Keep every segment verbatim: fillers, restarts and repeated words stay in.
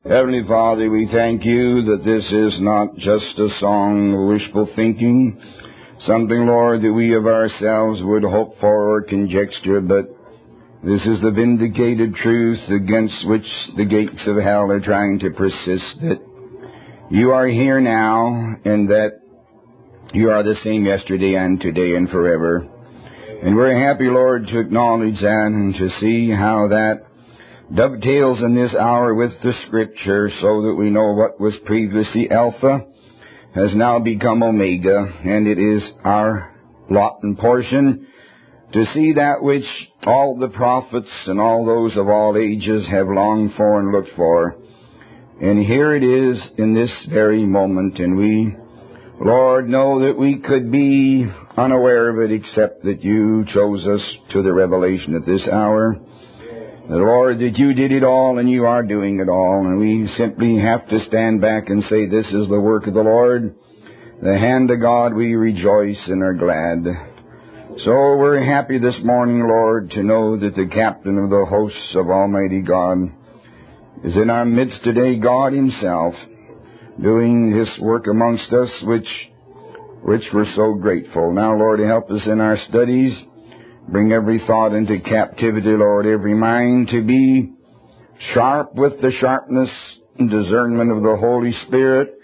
Heavenly Father, we thank you that this is not just a song of wishful thinking, something, Lord, that we of ourselves would hope for or conjecture, but this is the vindicated truth against which the gates of hell are trying to persist, that you are here now and that you are the same yesterday and today and forever. And we're happy, Lord, to acknowledge that and to see how that dovetails in this hour with the Scripture, so that we know what was previously Alpha has now become Omega, and it is our lot and portion to see that which all the prophets and all those of all ages have longed for and looked for. And here it is in this very moment, and we, Lord, know that we could be unaware of it except that you chose us to the revelation at this hour. The Lord, that you did it all and you are doing it all, and we simply have to stand back and say, this is the work of the Lord, the hand of God. We rejoice and are glad. So we're happy this morning, Lord, to know that the captain of the hosts of Almighty God is in our midst today, God Himself, doing this work amongst us, which, which we're so grateful. Now, Lord, help us in our studies. Bring every thought into captivity, Lord, every mind to be sharp with the sharpness and discernment of the Holy Spirit.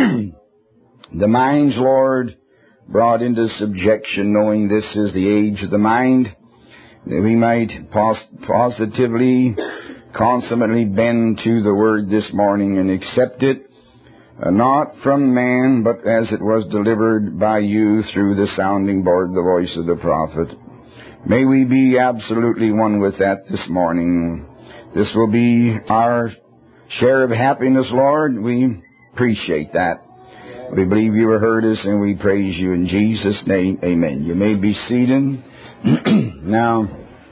The minds, Lord, brought into subjection, knowing this is the age of the mind, that we might pos- positively, consummately bend to the Word this morning and accept it, uh, not from man, but as it was delivered by you through the sounding board, the voice of the prophet. May we be absolutely one with that this morning. This will be our share of happiness, Lord. We appreciate that. We believe you have heard us, and we praise you in Jesus' name. Amen. You may be seated. Now,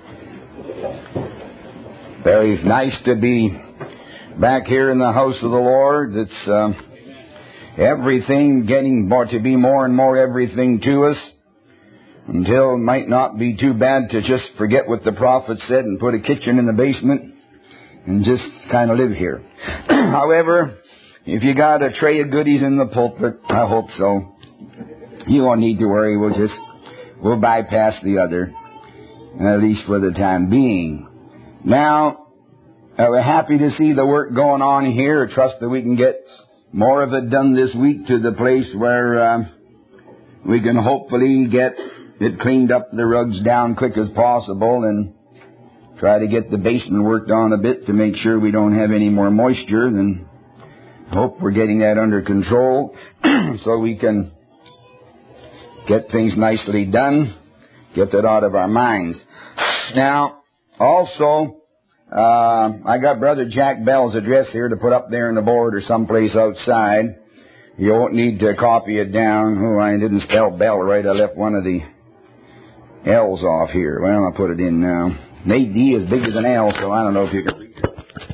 very nice to be back here in the house of the Lord. It's uh, everything getting more, to be more and more everything to us, until it might not be too bad to just forget what the prophet said and put a kitchen in the basement and just kind of live here. However, if you got a tray of goodies in the pulpit, I hope so. You won't need to worry. We'll just, we'll bypass the other, at least for the time being. Now, uh, we're happy to see the work going on here. I trust that we can get more of it done this week to the place where uh, we can hopefully get it cleaned up, the rugs down quick as possible, and try to get the basement worked on a bit to make sure we don't have any more moisture. Then hope we're getting that under control so we can get things nicely done, get that out of our minds. Now, also, uh, I got Brother Jack Bell's address here to put up there on the board or someplace outside. You won't need to copy it down. Oh, I didn't spell Bell right. I left one of the L's off here. Well, I'll put it in now. An A D is big as an L, so I don't know if you can read it.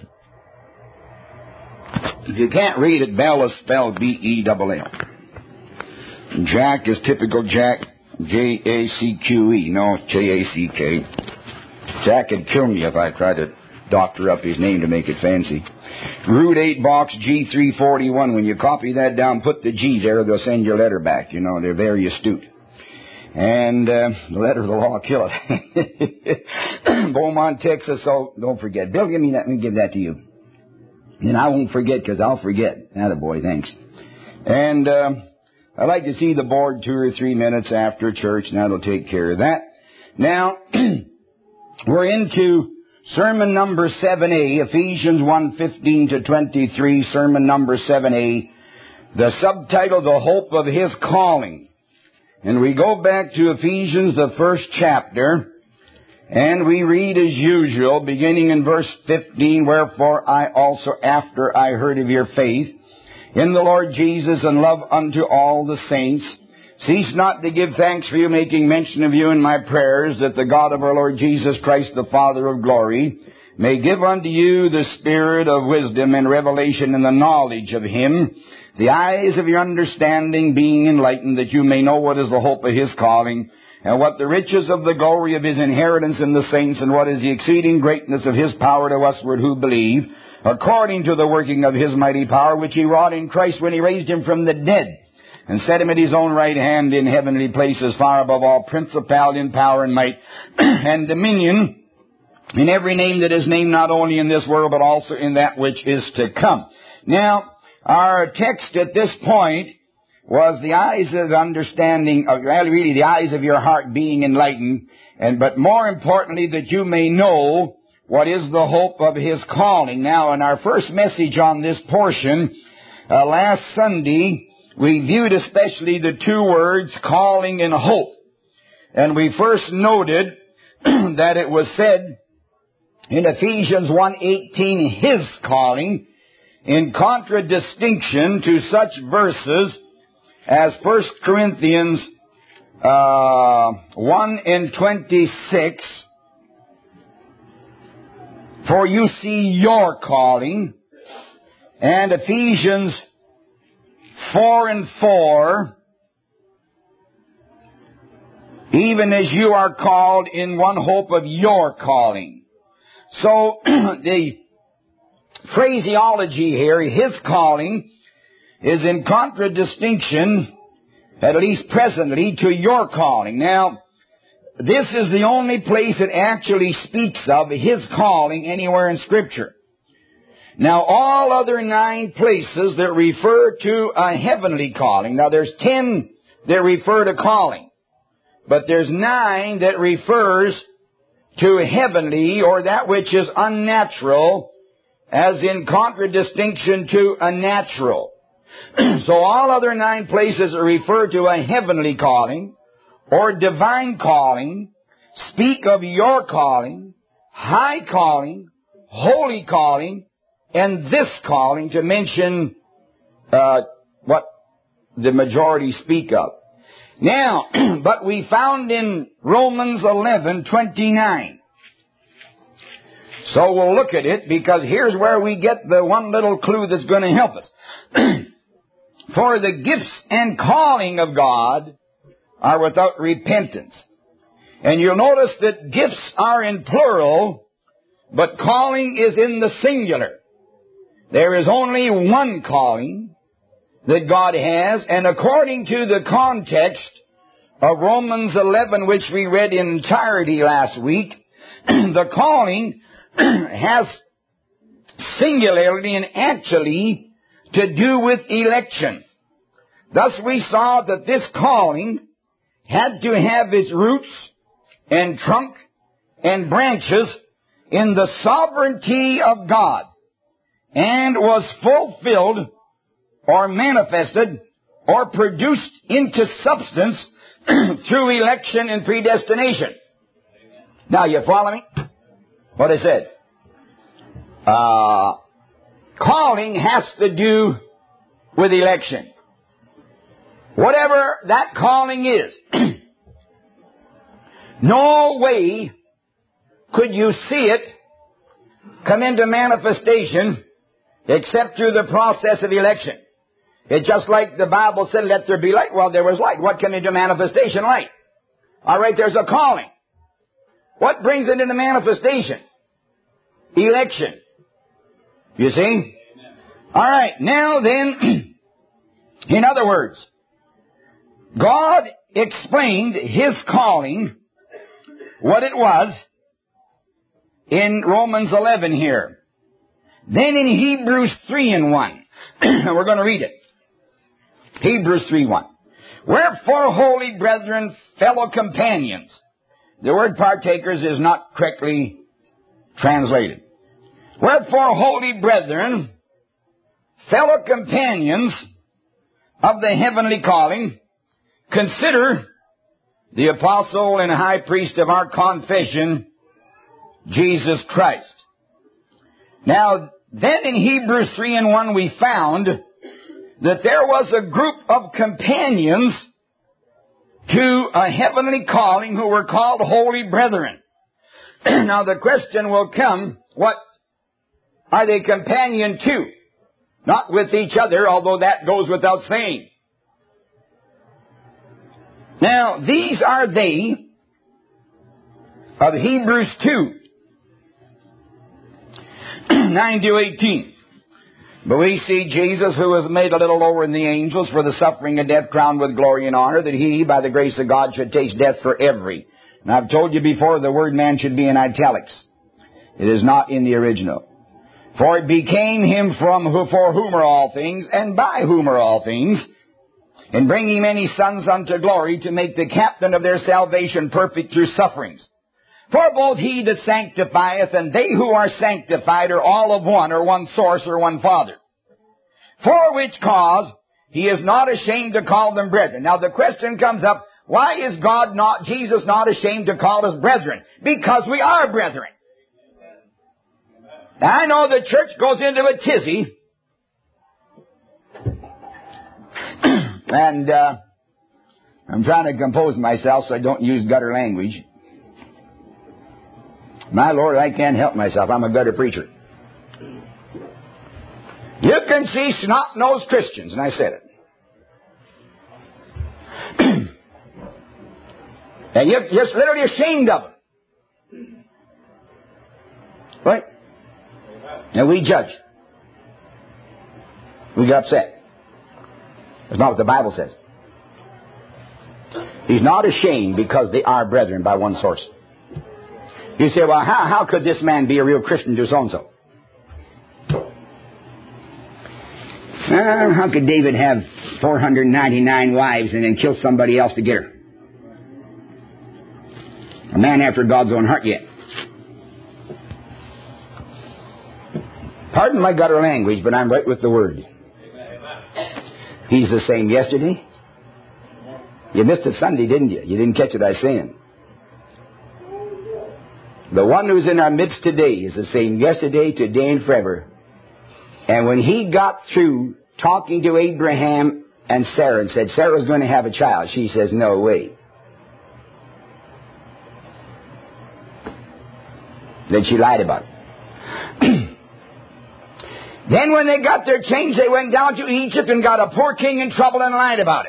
If you can't read it, Bell is spelled B E L L. Jack is typical Jack, J A C Q E. No, J A C K. Jack would kill me if I tried to doctor up his name to make it fancy. Route eight, Box G three forty-one. When you copy that down, put the G there, they'll send your letter back. You know, they're very astute. And uh, the letter of the law kill it. Beaumont, Texas, so don't forget. Bill, give me that. Let me give that to you. And I won't forget, because I'll forget. Attaboy, thanks. And uh, I'd like to see the board two or three minutes after church, and that'll take care of that. Now, we're into sermon number seven A, Ephesians one fifteen to twenty-three, sermon number seven A. The subtitle, The Hope of His Calling. And we go back to Ephesians, the first chapter, and we read as usual, beginning in verse fifteen, Wherefore I also, after I heard of your faith in the Lord Jesus and love unto all the saints, cease not to give thanks for you, making mention of you in my prayers, that the God of our Lord Jesus Christ, the Father of glory, may give unto you the spirit of wisdom and revelation in the knowledge of Him, the eyes of your understanding being enlightened, that you may know what is the hope of His calling, and what the riches of the glory of his inheritance in the saints, and what is the exceeding greatness of his power to usward who believe, according to the working of his mighty power, which he wrought in Christ when he raised him from the dead, and set him at his own right hand in heavenly places, far above all principality and power and might and dominion, in every name that is named, not only in this world, but also in that which is to come. Now, our text at this point was the eyes of understanding, of, well, really the eyes of your heart being enlightened, and but more importantly, that you may know what is the hope of his calling. Now, in our first message on this portion, uh, last Sunday, we viewed especially the two words, calling and hope. And we first noted that it was said in Ephesians one eighteen, his calling, in contradistinction to such verses as First Corinthians uh, one and twenty-six, for you see your calling, and Ephesians four and four, even as you are called in one hope of your calling. So the phraseology here, his calling, is in contradistinction, at least presently, to your calling. Now, this is the only place it actually speaks of his calling anywhere in Scripture. Now, all other nine places that refer to a heavenly calling. Now, there's ten that refer to calling, but there's nine that refers to heavenly, or that which is unnatural, as in contradistinction to a natural. So all other nine places that refer to a heavenly calling or divine calling speak of your calling, high calling, holy calling, and this calling, to mention uh, what the majority speak of. Now, but we found in Romans eleven twenty-nine. So we'll look at it, because here's where we get the one little clue that's going to help us. For the gifts and calling of God are without repentance. And you'll notice that gifts are in plural, but calling is in the singular. There is only one calling that God has, and according to the context of Romans eleven, which we read in entirety last week, the calling has singularly and actually to do with election. Thus we saw that this calling had to have its roots and trunk and branches in the sovereignty of God, and was fulfilled or manifested or produced into substance through election and predestination. Now, you follow me? What I said. Uh, calling has to do with election. Whatever that calling is, no way could you see it come into manifestation except through the process of election. It's just like the Bible said, let there be light. Well, there was light. What came into manifestation? Light. All right, there's a calling. What brings it into manifestation? Election. You see? All right, now then, in other words, God explained his calling, what it was, in Romans eleven here. Then in Hebrews three and one, we're going to read it. Hebrews three one. Wherefore, holy brethren, fellow companions. The word partakers is not correctly translated. Wherefore, holy brethren, fellow companions of the heavenly calling, consider the apostle and high priest of our confession, Jesus Christ. Now, then in Hebrews three and one we found that there was a group of companions to a heavenly calling who were called holy brethren. Now the question will come, what are they companion to? Not with each other, although that goes without saying. Now, these are they of Hebrews two, nine to eighteen. But we see Jesus, who was made a little lower than the angels for the suffering of death, crowned with glory and honor, that he, by the grace of God, should taste death for every. And I've told you before, the word man should be in italics. It is not in the original. For it became him from who, for whom are all things, and by whom are all things, in bringing many sons unto glory, to make the captain of their salvation perfect through sufferings. For both he that sanctifieth and they who are sanctified are all of one, or one source, or one Father. For which cause he is not ashamed to call them brethren. Now the question comes up, why is God not, Jesus not ashamed to call us brethren? Because we are brethren. Now I know the church goes into a tizzy, and uh, I'm trying to compose myself so I don't use gutter language. My Lord, I can't help myself. I'm a gutter preacher. You can see snot-nosed Christians, and I said it. And you're, you're literally ashamed of them. Right? And we judge. We get upset. That's not what the Bible says. He's not ashamed because they are brethren by one source. You say, well, how, how could this man be a real Christian to so-and-so? Uh, how could David have four hundred ninety-nine wives and then kill somebody else to get her? A man after God's own heart yet. Pardon my gutter language, but I'm right with the Word. He's the same yesterday. You missed it Sunday, didn't you? You didn't catch it, I was saying. The one who's in our midst today is the same yesterday, today, and forever. And when he got through talking to Abraham and Sarah and said Sarah was going to have a child, she says, no way. Then she lied about it. Then when they got their change, they went down to Egypt and got a poor king in trouble and lied about it.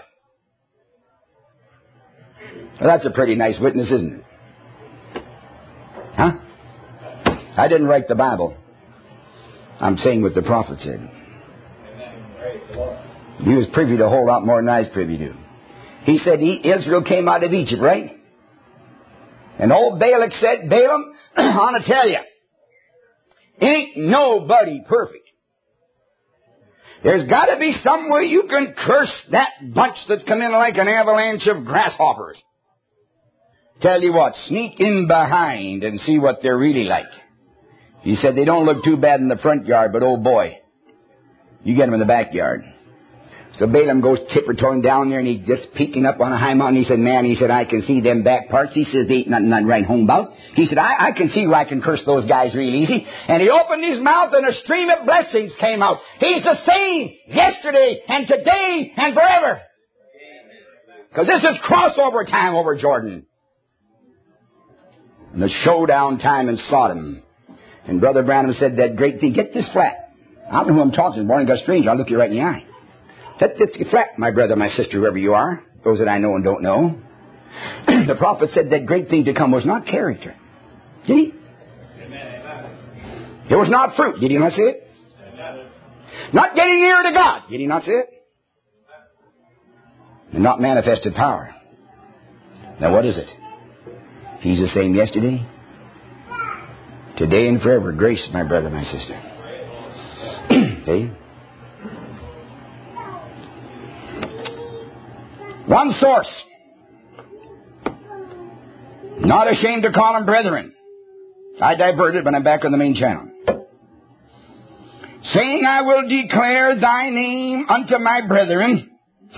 Well, that's a pretty nice witness, isn't it? Huh? I didn't write the Bible. I'm saying what the prophet said. He was privy to a whole lot more than I was privy to. He said Israel came out of Egypt, right? And old Balak said, Balaam, I want to tell you, ain't nobody perfect. There's got to be some way you can curse that bunch that's come in like an avalanche of grasshoppers. Tell you what, sneak in behind and see what they're really like. He said they don't look too bad in the front yard, but oh boy, you get them in the backyard. So Balaam goes tiptoeing down there and he gets peeking up on a high mountain. He said, man, he said, I can see them back parts. He says, they ain't nothing to write home about. He said, I, I can see where I can curse those guys real easy. And he opened his mouth and a stream of blessings came out. He's the same yesterday and today and forever. Because this is crossover time over Jordan. And the showdown time in Sodom. And Brother Branham said that great thing. Get this flat. I don't know who I'm talking to. Morning got strange. I'll look you right in the eye. Let this get flat, my brother, my sister, whoever you are. Those that I know and don't know. The prophet said that great thing to come was not character. Did he? Amen. It was not fruit. Did he not say it? Amen. Not getting near to God. Did he not say it? And not manifested power. Now what is it? He's the same yesterday, today, and forever. Grace, my brother, my sister. See? One source. Not ashamed to call them brethren. I diverted, but I'm back on the main channel. Saying, I will declare thy name unto my brethren.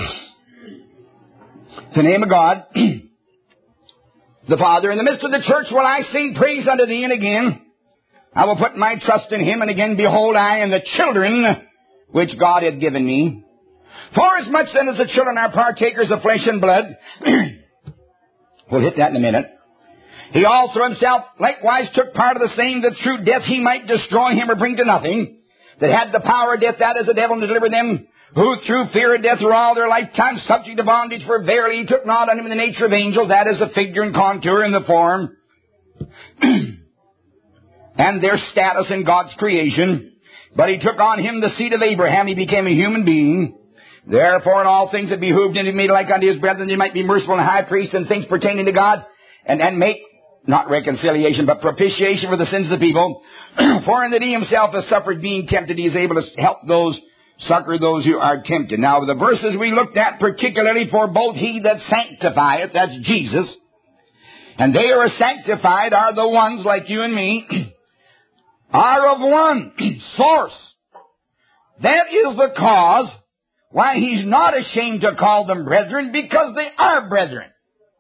The name of God. The Father, in the midst of the church will I sing praise unto thee, and again I will put my trust in him, and again behold I and the children which God hath given me. For as much then as the children are partakers of flesh and blood, we'll hit that in a minute, he also himself likewise took part of the same, that through death he might destroy him or bring to nothing that had the power of death, that is the devil, to deliver them, who through fear of death were all their lifetime subject to bondage, for verily he took not unto him the nature of angels, that is the figure and contour and the form, and their status in God's creation. But he took on him the seed of Abraham. He became a human being. Therefore in all things it behooved him to be made like unto his brethren, that he might be merciful and high priest in things pertaining to God, and, and make, not reconciliation, but propitiation for the sins of the people. For in that he himself has suffered being tempted, he is able to help those, succor those who are tempted. Now the verses we looked at particularly for both he that sanctifieth, that's Jesus, and they are sanctified are the ones like you and me, are of one source. That is the cause why he's not ashamed to call them brethren, because they are brethren.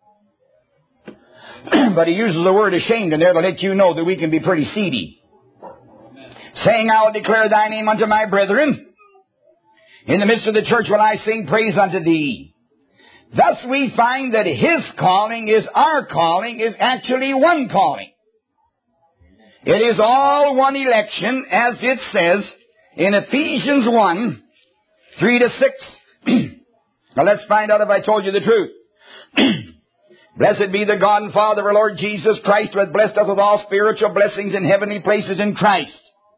But he uses the word ashamed in there to let you know that we can be pretty seedy. Saying, I will declare thy name unto my brethren. In the midst of the church will I sing praise unto thee. Thus we find that his calling is our calling, is actually one calling. It is all one election, as it says in Ephesians one, three to six. Now let's find out if I told you the truth. Blessed be the God and Father of our Lord Jesus Christ, who hath blessed us with all spiritual blessings in heavenly places in Christ.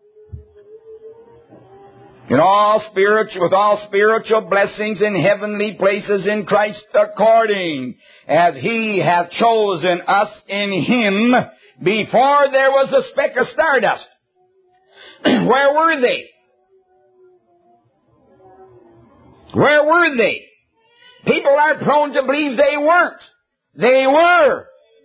In all spiritual, with all spiritual blessings in heavenly places in Christ, according as he hath chosen us in him before there was a speck of stardust. Where were they? Where were they? People are prone to believe they weren't. They were.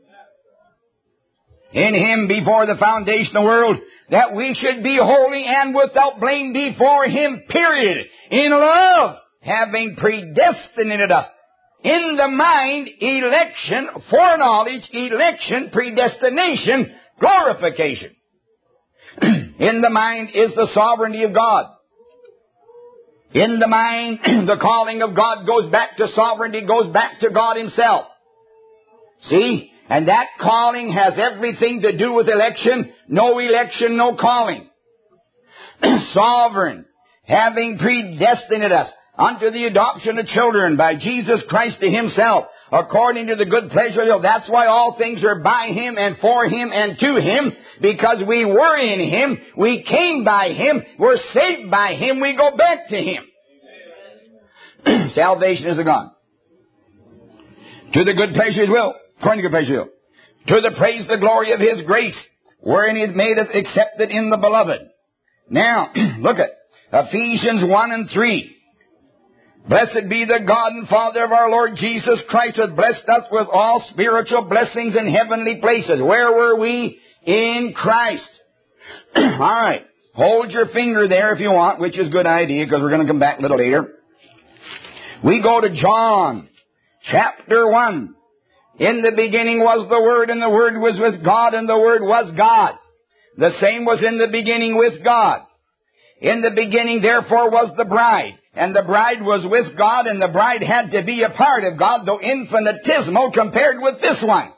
In him before the foundation of the world, that we should be holy and without blame before him, period. In love, having predestinated us. In the mind, election, foreknowledge, election, predestination, glorification. In the mind is the sovereignty of God. In the mind, the calling of God goes back to sovereignty, goes back to God himself. See? And that calling has everything to do with election. No election, no calling. Sovereign, having predestinated us unto the adoption of children by Jesus Christ to himself, according to the good pleasure of God. That's why all things are by him and for him and to him, because we were in him, we came by him, we're saved by him, we go back to him. Salvation is a God. To the good pleasure of his will, according to the good pleasure of his will, to the praise the glory of his grace, wherein he hath made us accepted in the beloved. Now, look at Ephesians one and three. Blessed be the God and Father of our Lord Jesus Christ, who hath blessed us with all spiritual blessings in heavenly places. Where were we? In Christ. All right. Hold your finger there if you want, which is a good idea, because we're going to come back a little later. We go to John, chapter one. In the beginning was the Word, and the Word was with God, and the Word was God. The same was in the beginning with God. In the beginning, therefore, was the bride. And the bride was with God, and the bride had to be a part of God, though infinitesimal compared with this one.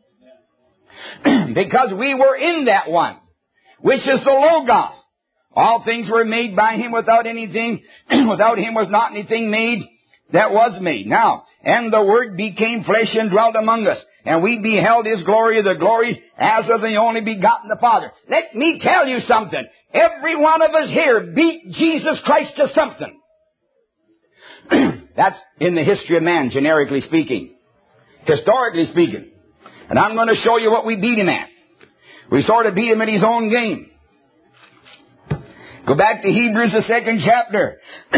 Because we were in that one, which is the Logos. All things were made by him. Without anything, without him was not anything made that was made. Now, and the Word became flesh and dwelt among us. And we beheld his glory, the glory as of the only begotten of the Father. Let me tell you something. Every one of us here beat Jesus Christ to something. That's in the history of man, generically speaking. Historically speaking. And I'm going to show you what we beat him at. We sort of beat him at his own game. Go back to Hebrews, the second chapter.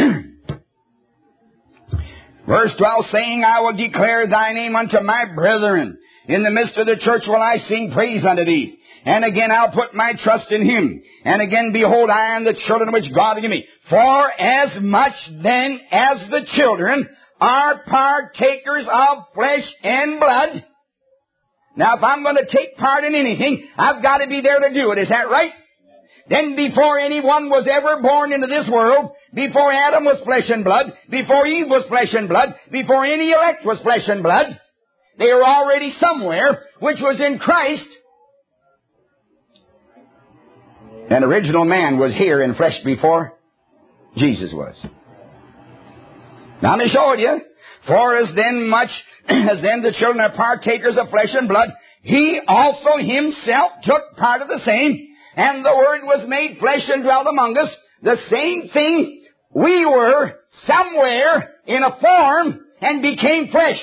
Verse twelve, saying, I will declare thy name unto my brethren. In the midst of the church will I sing praise unto thee. And again I'll put my trust in him. And again, behold, I am the children which God hath given me. For as much then as the children are partakers of flesh and blood. Now, if I'm going to take part in anything, I've got to be there to do it. Is that right? Then before anyone was ever born into this world, before Adam was flesh and blood, before Eve was flesh and blood, before any elect was flesh and blood, they were already somewhere, which was in Christ. An original man was here in flesh before Jesus was. Now let me show you. For as then much as then the children are partakers of flesh and blood, he also himself took part of the same, and the Word was made flesh and dwelt among us. The same thing, we were somewhere in a form and became flesh.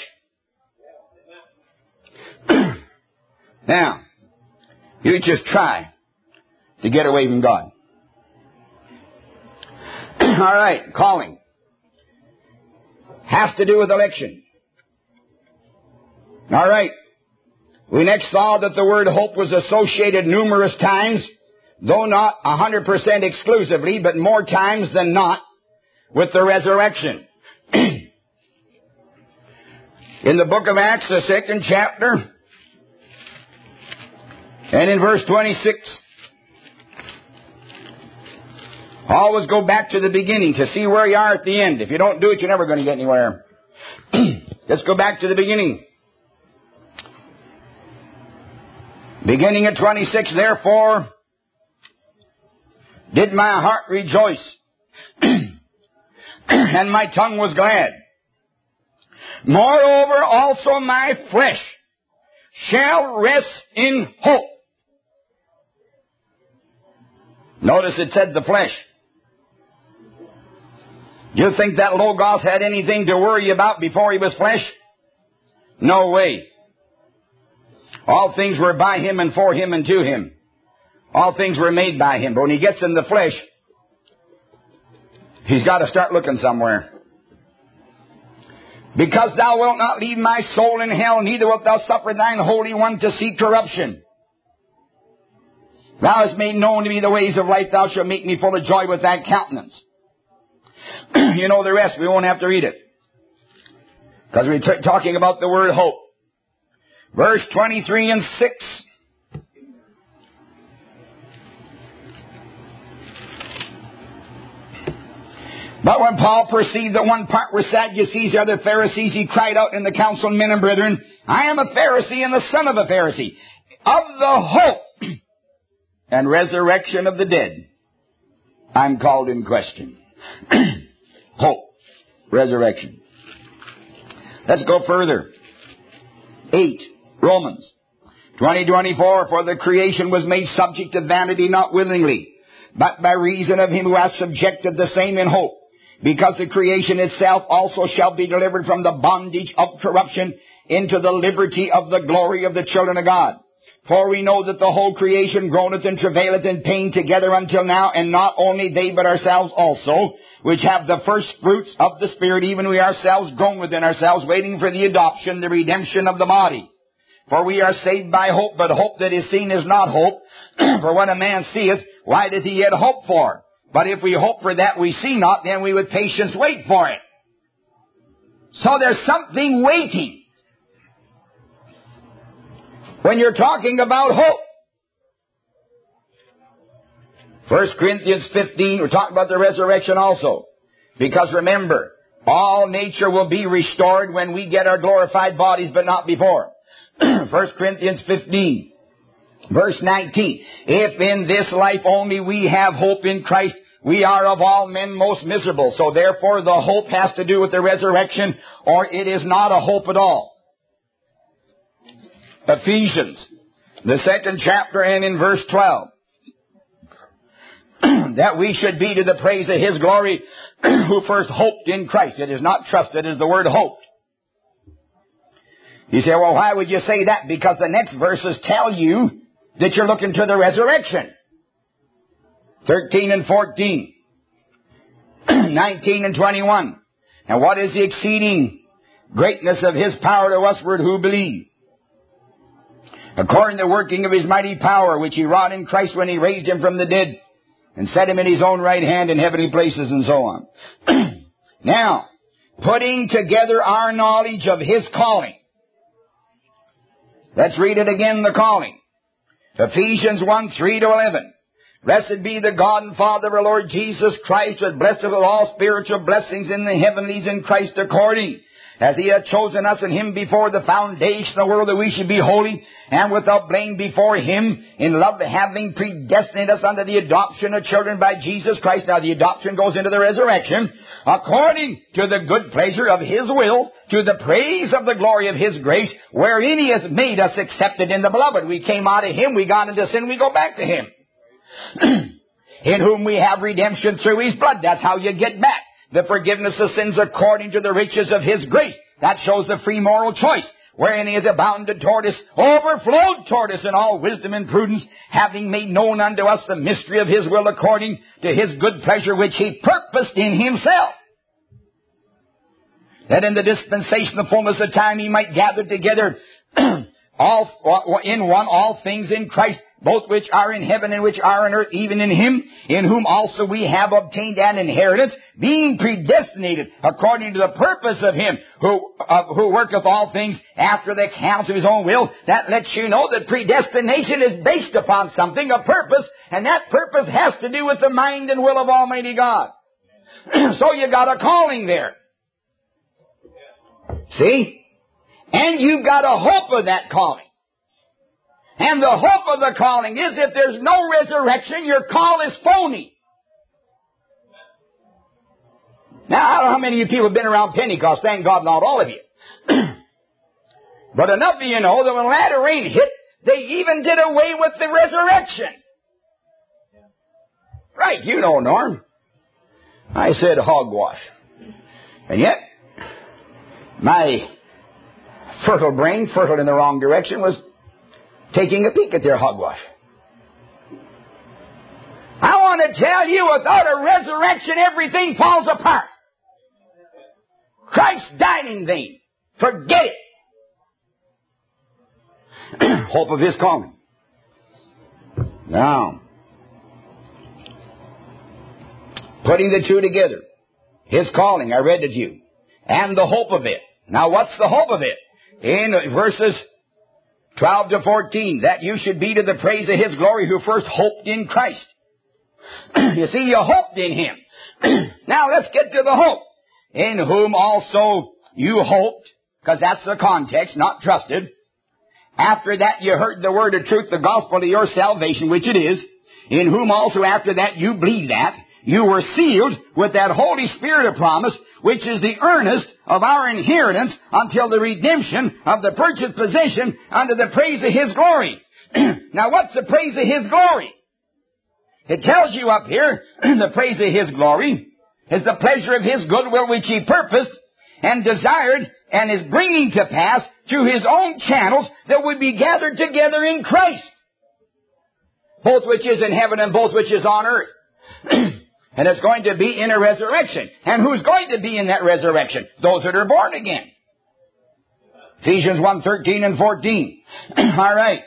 Now, you just try to get away from God. All right, calling. Has to do with election. All right. We next saw that the word hope was associated numerous times, though not one hundred percent exclusively, but more times than not, with the resurrection. In the book of Acts, the second chapter, and in verse twenty-six, always go back to the beginning to see where you are at the end. If you don't do it, you're never going to get anywhere. Let's go back to the beginning. Beginning at twenty-six, therefore, did my heart rejoice, and my tongue was glad. Moreover, also my flesh shall rest in hope. Notice it said the flesh. Do you think that Logos had anything to worry about before he was flesh? No way. All things were by him and for him and to him. All things were made by him. But when he gets in the flesh, he's got to start looking somewhere. Because thou wilt not leave my soul in hell, neither wilt thou suffer thine Holy One to see corruption. Thou hast made known to me the ways of life. Thou shalt make me full of joy with thy countenance. You know the rest. We won't have to read it. Because we're t- talking about the word hope. Verse twenty-three and six. But when Paul perceived that one part were Sadducees, the other Pharisees, he cried out in the council, men and brethren, I am a Pharisee and the son of a Pharisee. Of the hope and resurrection of the dead, I'm called in question. Hope. Resurrection. Let's go further. Eight. Romans. twenty twenty-four. For the creation was made subject to vanity, not willingly, but by reason of him who hath subjected the same in hope. Because the creation itself also shall be delivered from the bondage of corruption into the liberty of the glory of the children of God. For we know that the whole creation groaneth and travaileth in pain together until now, and not only they, but ourselves also, which have the first fruits of the Spirit, even we ourselves groan within ourselves, waiting for the adoption, the redemption of the body. For we are saved by hope, but hope that is seen is not hope. For when a man seeth, why doth he yet hope for? But if we hope for that we see not, then we with patience wait for it. So there's something waiting when you're talking about hope. First Corinthians fifteen, we're talking about the resurrection also. Because remember, all nature will be restored when we get our glorified bodies, but not before. First Corinthians fifteen, verse nineteen. If in this life only we have hope in Christ, we are of all men most miserable. So therefore the hope has to do with the resurrection, or it is not a hope at all. Ephesians, the second chapter, and in verse twelve. That we should be to the praise of his glory, who first hoped in Christ. It is not trusted, it is the word hoped. You say, well, why would you say that? Because the next verses tell you that you're looking to the resurrection. thirteen and fourteen. nineteen and twenty-one. And what is the exceeding greatness of his power to usward who believe? According to the working of his mighty power, which he wrought in Christ when he raised him from the dead, and set him in his own right hand in heavenly places, and so on. Now, putting together our knowledge of his calling. Let's read it again, the calling. Ephesians one, three to eleven. Blessed be the God and Father of our Lord Jesus Christ, who hath blessed us with all spiritual blessings in the heavenlies in Christ, according as He hath chosen us in Him before the foundation of the world, that we should be holy and without blame before Him, in love having predestinated us unto the adoption of children by Jesus Christ. Now the adoption goes into the resurrection, according to the good pleasure of His will, to the praise of the glory of His grace, wherein He hath made us accepted in the Beloved. We came out of Him, we got into sin, we go back to Him. In whom we have redemption through His blood. That's how you get back the forgiveness of sins according to the riches of His grace. That shows the free moral choice, wherein He has abounded toward us, overflowed toward us in all wisdom and prudence, having made known unto us the mystery of His will according to His good pleasure, which He purposed in Himself, that in the dispensation of fullness of time He might gather together all in one all things in Christ, both which are in heaven and which are on earth, even in Him, in whom also we have obtained an inheritance, being predestinated according to the purpose of Him who uh, who worketh all things after the counsel of His own will. That lets you know that predestination is based upon something, a purpose, and that purpose has to do with the mind and will of Almighty God. So you got a calling there. See? And you've got a hope of that calling. And the hope of the calling is if there's no resurrection, your call is phony. Now, I don't know how many of you people have been around Pentecost. Thank God not all of you. But enough of you know that when latter rain hit, they even did away with the resurrection. Right, you know, Norm. I said hogwash. And yet, my fertile brain, fertile in the wrong direction, was taking a peek at their hogwash. I want to tell you, without a resurrection, everything falls apart. Christ died in vain. Forget it. Hope of His calling. Now, putting the two together, His calling, I read it to you, and the hope of it. Now, what's the hope of it? In verses twelve to fourteen, that you should be to the praise of His glory who first hoped in Christ. You see, you hoped in Him. Now let's get to the hope. In whom also you hoped, because that's the context, not trusted. After that you heard the word of truth, the gospel of your salvation, which it is. In whom also after that you believed that, you were sealed with that Holy Spirit of promise, which is the earnest of our inheritance until the redemption of the purchased possession unto the praise of His glory. Now what's the praise of His glory? It tells you up here, the praise of His glory is the pleasure of His goodwill which He purposed and desired and is bringing to pass through His own channels that would be gathered together in Christ, both which is in heaven and both which is on earth. And it's going to be in a resurrection. And who's going to be in that resurrection? Those that are born again. Ephesians one, thirteen and fourteen. All right.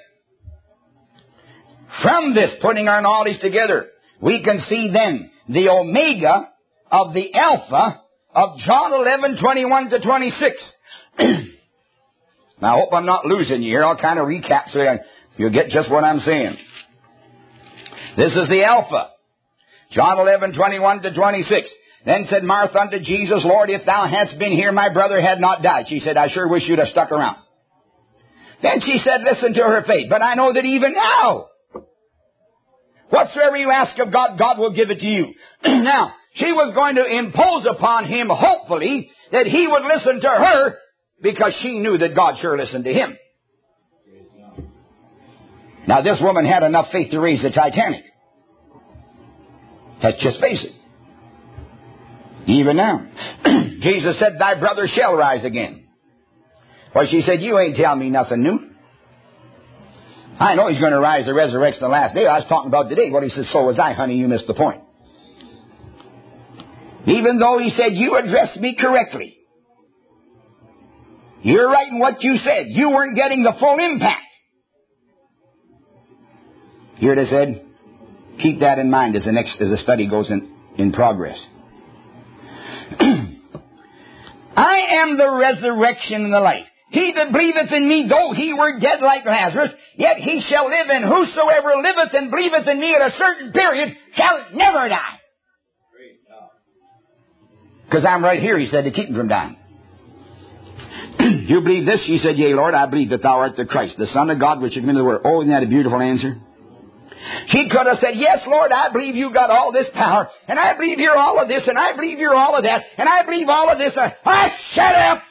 From this, putting our knowledge together, we can see then the omega of the alpha of John eleven, twenty-one to twenty-six. Now, I hope I'm not losing you here. I'll kind of recap so you'll get just what I'm saying. This is the alpha. John eleven, twenty-one to twenty-six. Then said Martha unto Jesus, Lord, if thou hadst been here, my brother had not died. She said, I sure wish you'd have stuck around. Then she said, listen to her faith. But I know that even now, whatsoever you ask of God, God will give it to you. Now, she was going to impose upon him, hopefully, that he would listen to her because she knew that God sure listened to him. Now, this woman had enough faith to raise the Titanic. Let's just face it. Even now. Jesus said, thy brother shall rise again. Well, she said, you ain't telling me nothing new. I know he's going to rise the resurrection the last day. I was talking about today. Well, he said, so was I, honey. You missed the point. Even though he said, you addressed me correctly. You're right in what you said. You weren't getting the full impact. Here it is said, keep that in mind as the next, as the study goes in, in progress. I am the resurrection and the life. He that believeth in me, though he were dead like Lazarus, yet he shall live, and whosoever liveth and believeth in me at a certain period shall never die. Because I'm right here, he said, to keep him from dying. You believe this? She said, Yea, Lord, I believe that thou art the Christ, the Son of God, which is come into the world. Oh, isn't that a beautiful answer? She could have said, yes, Lord, I believe you got all this power, and I believe you're all of this, and I believe you're all of that, and I believe all of this. Ah, shut up!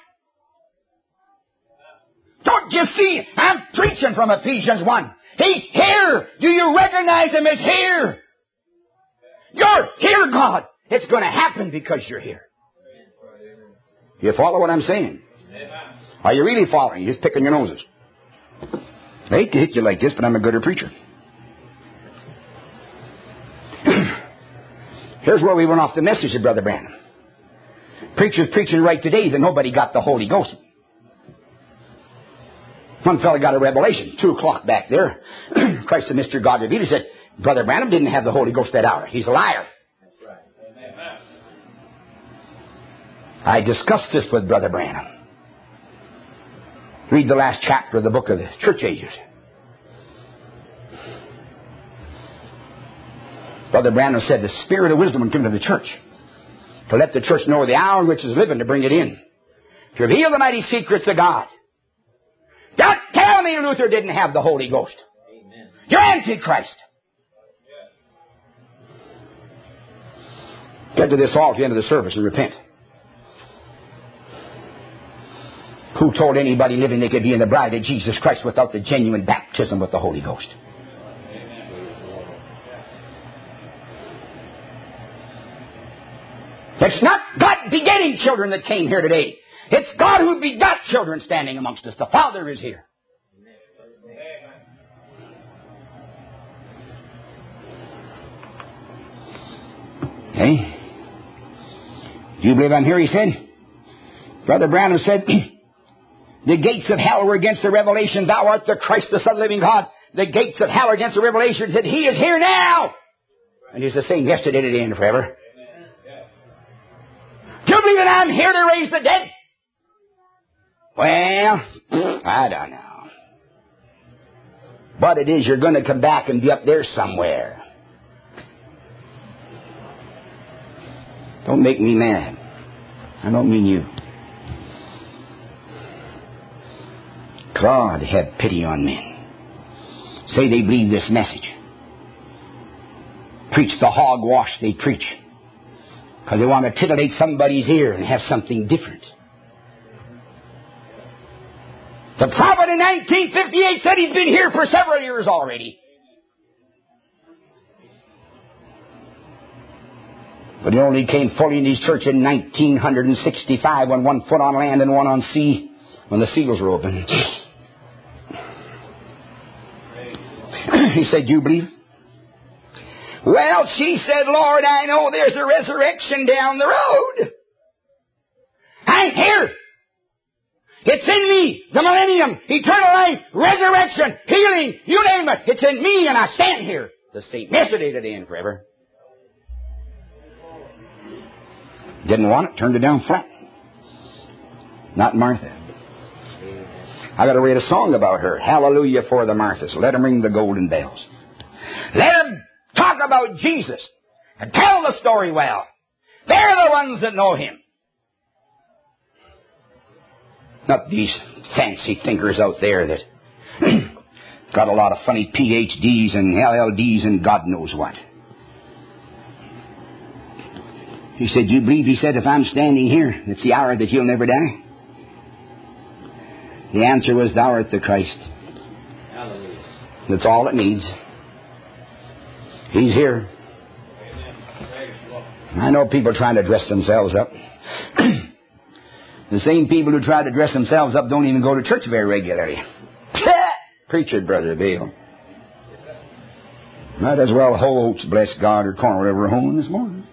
Don't you see? I'm preaching from Ephesians one. He's here. Do you recognize Him as here? You're here, God. It's going to happen because you're here. You follow what I'm saying? Are you really following? You're just picking your noses. I hate to hit you like this, but I'm a gooder preacher. Here's where we went off the message of Brother Branham. Preacher's preaching right today that nobody got the Holy Ghost. One fellow got a revelation, two o'clock back there. Christ the Mister God revealed. He said, Brother Branham didn't have the Holy Ghost that hour. He's a liar. That's right. I discussed this with Brother Branham. Read the last chapter of the book of the Church Ages. Brother Branham said the spirit of wisdom would come to the church to let the church know the hour in which is living, to bring it in, to reveal the mighty secrets of God. Don't tell me Luther didn't have the Holy Ghost. Amen. You're Antichrist. Get to this all at the end of the service and repent. Who told anybody living they could be in the bride of Jesus Christ without the genuine baptism with the Holy Ghost? It's not God begetting children that came here today. It's God who begot children standing amongst us. The Father is here. Okay? Do you believe I'm here? He said. Brother Branham said, the gates of hell were against the revelation. Thou art the Christ, the Son of the living God. The gates of hell are against the revelation. He said, He is here now. And He's the same yesterday, today, and forever. Do you believe that I'm here to raise the dead? Well, I don't know. But it is, you're going to come back and be up there somewhere. Don't make me mad. I don't mean you. God have pity on men. Say they believe this message. Preach the hogwash they preach. Because they want to titillate somebody's ear and have something different. The prophet in nineteen fifty-eight said he's been here for several years already. But he only came fully in his church in nineteen sixty-five when one foot on land and one on sea, when the seals were open. He said, do you believe? Well, she said, Lord, I know there's a resurrection down the road. I'm here. It's in me. The millennium, eternal life, resurrection, healing, you name it. It's in me and I stand here. The same yesterday, today, and forever. Didn't want it, turned it down flat. Not Martha. I got to read a song about her. Hallelujah for the Marthas. Let them ring the golden bells. Let them talk about Jesus and tell the story well. They're the ones that know Him. Not these fancy thinkers out there that got a lot of funny P H Ds and L L Ds and God knows what. He said, you believe, he said, if I'm standing here, it's the hour that you'll never die? The answer was, thou art the Christ. Hallelujah. That's all it needs. He's here. I know people trying to dress themselves up. The same people who try to dress themselves up don't even go to church very regularly. Preacher, Brother Bill. Might as well whole oats, bless God, or corn, whatever, home this morning.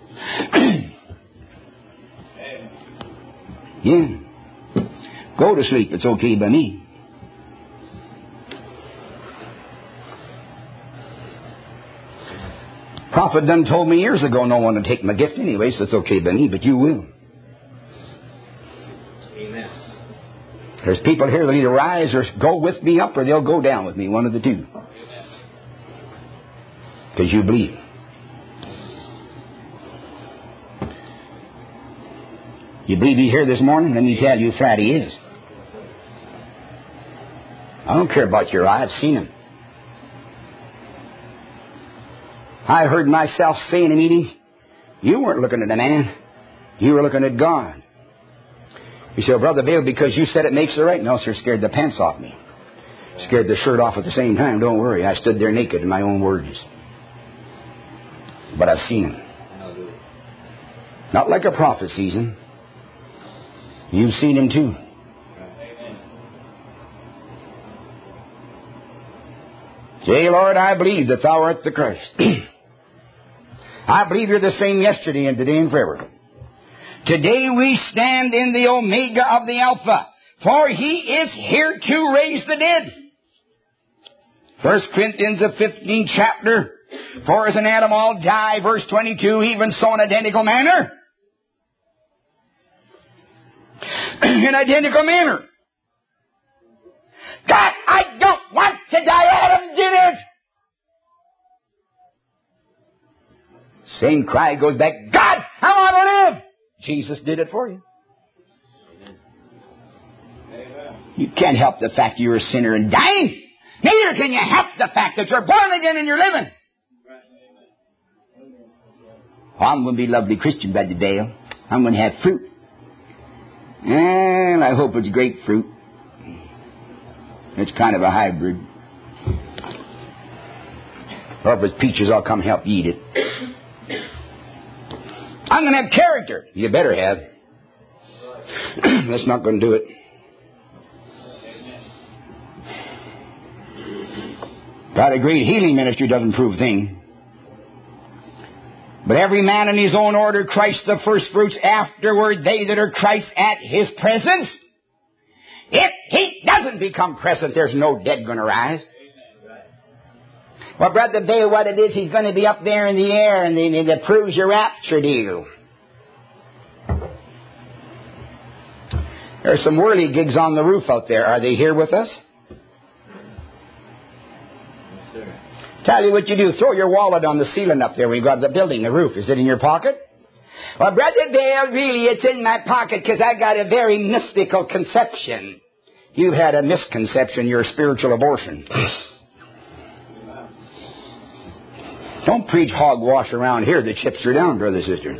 Yeah. Go to sleep. It's okay by me. Prophet done told me years ago no one would take my gift anyway, so it's okay by me, but you will. Amen. There's people here that either rise or go with me up or they'll go down with me, one of the two. Because you believe. You believe He's here this morning? Let me tell you, Friday is. I don't care about your eye. I've seen him. I heard myself say in a meeting, you weren't looking at a man. You were looking at God. You say, well, Brother Bale, because you said it makes it right. No, sir, scared the pants off me. Scared the shirt off at the same time. Don't worry. I stood there naked in my own words. But I've seen him. Not like a prophet sees him. You've seen him too. Say, Lord, I believe that thou art the Christ. I believe you're the same yesterday and today and forever. Today we stand in the Omega of the Alpha, for he is here to raise the dead. First Corinthians, the fifteenth chapter, for as in Adam all die, verse twenty-two, even so in identical manner. In identical manner. God, I don't want to die. Adam did it. Same cry goes back, God, I want to live. Jesus did it for you. You can't help the fact you're a sinner and dying. Neither can you help the fact that you're born again and you're living. Oh, I'm going to be a lovely Christian, Brother Dale. I'm going to have fruit. And I hope it's grapefruit. It's kind of a hybrid. Or if it's peaches, I'll come help you eat it. I'm going to have character. You better have. That's not going to do it. Got a great healing ministry doesn't prove a thing. But every man in his own order, Christ the first fruits, afterward they that are Christ at his presence. If he doesn't become present, there's no dead going to rise. Well, Brother Bale, what it is, he's going to be up there in the air, and it proves your rapture deal. There's some whirligigs on the roof out there. Are they here with us? Yes, sir. Tell you what you do. Throw your wallet on the ceiling up there when you go to the building, the roof. Is it in your pocket? Well, Brother Bale, really, it's in my pocket because I got a very mystical conception. You've had a misconception. You're a spiritual abortion. Don't preach hogwash around here. The chips are down, brother, sister.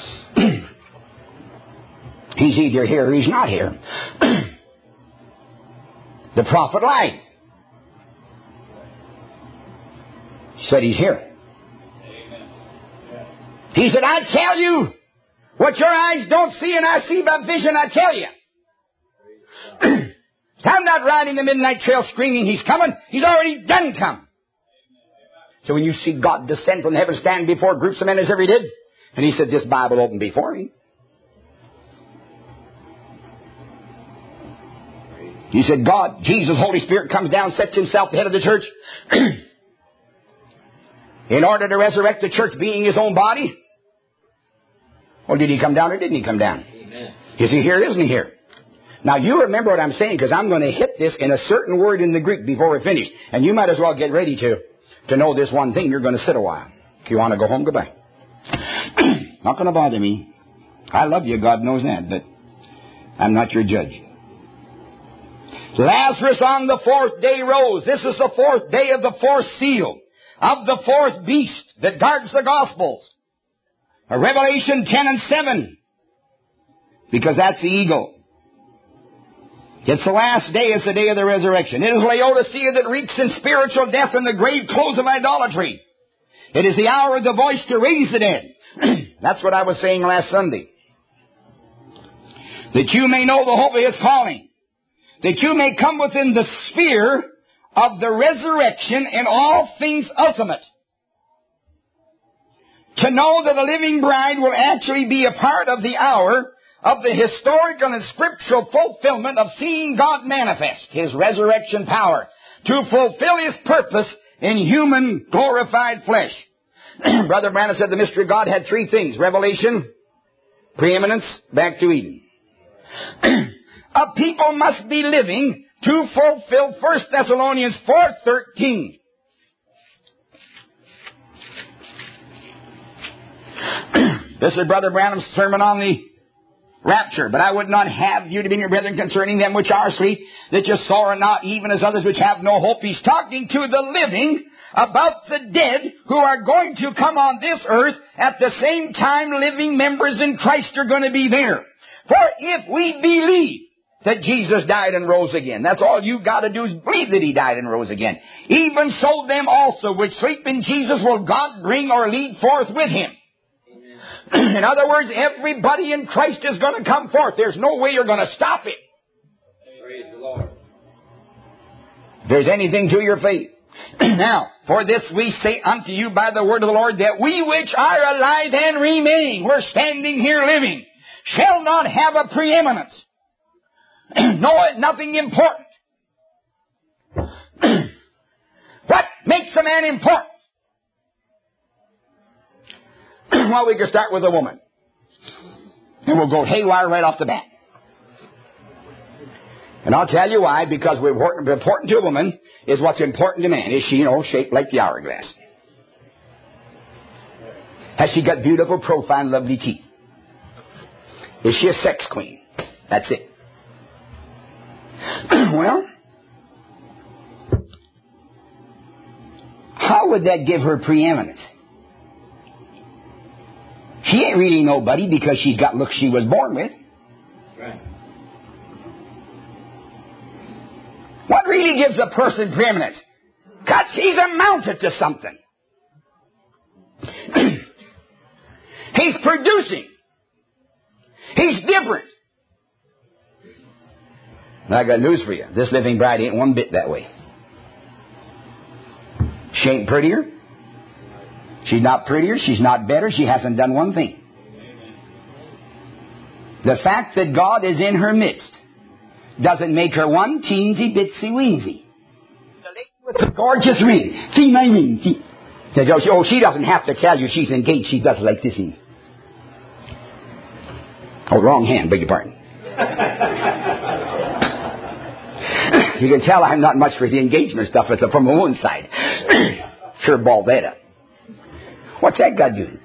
He's either here or he's not here. The prophet lied. He said he's here. He said, I tell you what your eyes don't see, and I see by vision, I tell you. I'm not riding the midnight trail screaming he's coming. He's already done come. So when you see God descend from heaven, stand before groups of men as ever he did, and he said, this Bible opened before me. He said, God, Jesus, Holy Spirit comes down, sets himself the head of the church in order to resurrect the church being his own body. Well, did he come down or didn't he come down? Amen. Is he here or isn't he here? Now, you remember what I'm saying, because I'm going to hit this in a certain word in the Greek before we finish. And you might as well get ready to, to know this one thing. You're going to sit a while. If you want to go home, goodbye. Not going to bother me. I love you, God knows that, but I'm not your judge. Lazarus on the fourth day rose. This is the fourth day of the fourth seal, of the fourth beast that guards the Gospels. Revelation ten and seven. Because that's the eagle. It's the last day. It's the day of the resurrection. It is Laodicea that reeks in spiritual death and the grave clothes of idolatry. It is the hour of the voice to raise the dead. That's what I was saying last Sunday. That you may know the hope of his calling. That you may come within the sphere of the resurrection in all things ultimate. To know that a living bride will actually be a part of the hour of the historical and scriptural fulfillment of seeing God manifest His resurrection power to fulfill His purpose in human glorified flesh. Brother Branham said the mystery of God had three things: revelation, preeminence, back to Eden. A people must be living to fulfill First Thessalonians four thirteen. This is Brother Branham's sermon on the rapture. But I would not have you to be your brethren concerning them which are asleep, that you sorrow not, even as others which have no hope. He's talking to the living about the dead who are going to come on this earth. At the same time, living members in Christ are going to be there. For if we believe that Jesus died and rose again, that's all you've got to do is believe that He died and rose again. Even so them also which sleep in Jesus will God bring or lead forth with Him. In other words, everybody in Christ is going to come forth. There's no way you're going to stop it. Praise the Lord. If there's anything to your faith. Now, for this we say unto you by the word of the Lord, that we which are alive and remain, we're standing here living, shall not have a preeminence. No, nothing important. What makes a man important? Well, we can start with a woman. And we'll go haywire right off the bat. And I'll tell you why, because what's important, important to a woman is what's important to man. Is she, you know, shaped like the hourglass? Has she got beautiful profile and lovely teeth? Is she a sex queen? That's it. Well, how would that give her preeminence? She ain't really nobody because she's got looks she was born with. Right. What really gives a person preeminence? God, she's amounted to something. He's producing. He's different. I got news for you. This living bride ain't one bit that way. She ain't prettier. She's not prettier. She's not better. She hasn't done one thing. The fact that God is in her midst doesn't make her one teensy bitsy weensy. The lady with the gorgeous ring. See my ring. See. Oh, she doesn't have to tell you she's engaged. She does like this. Oh, wrong hand. Beg your pardon. You can tell I'm not much for the engagement stuff from my own side. Sure balled that up. What's that got to do?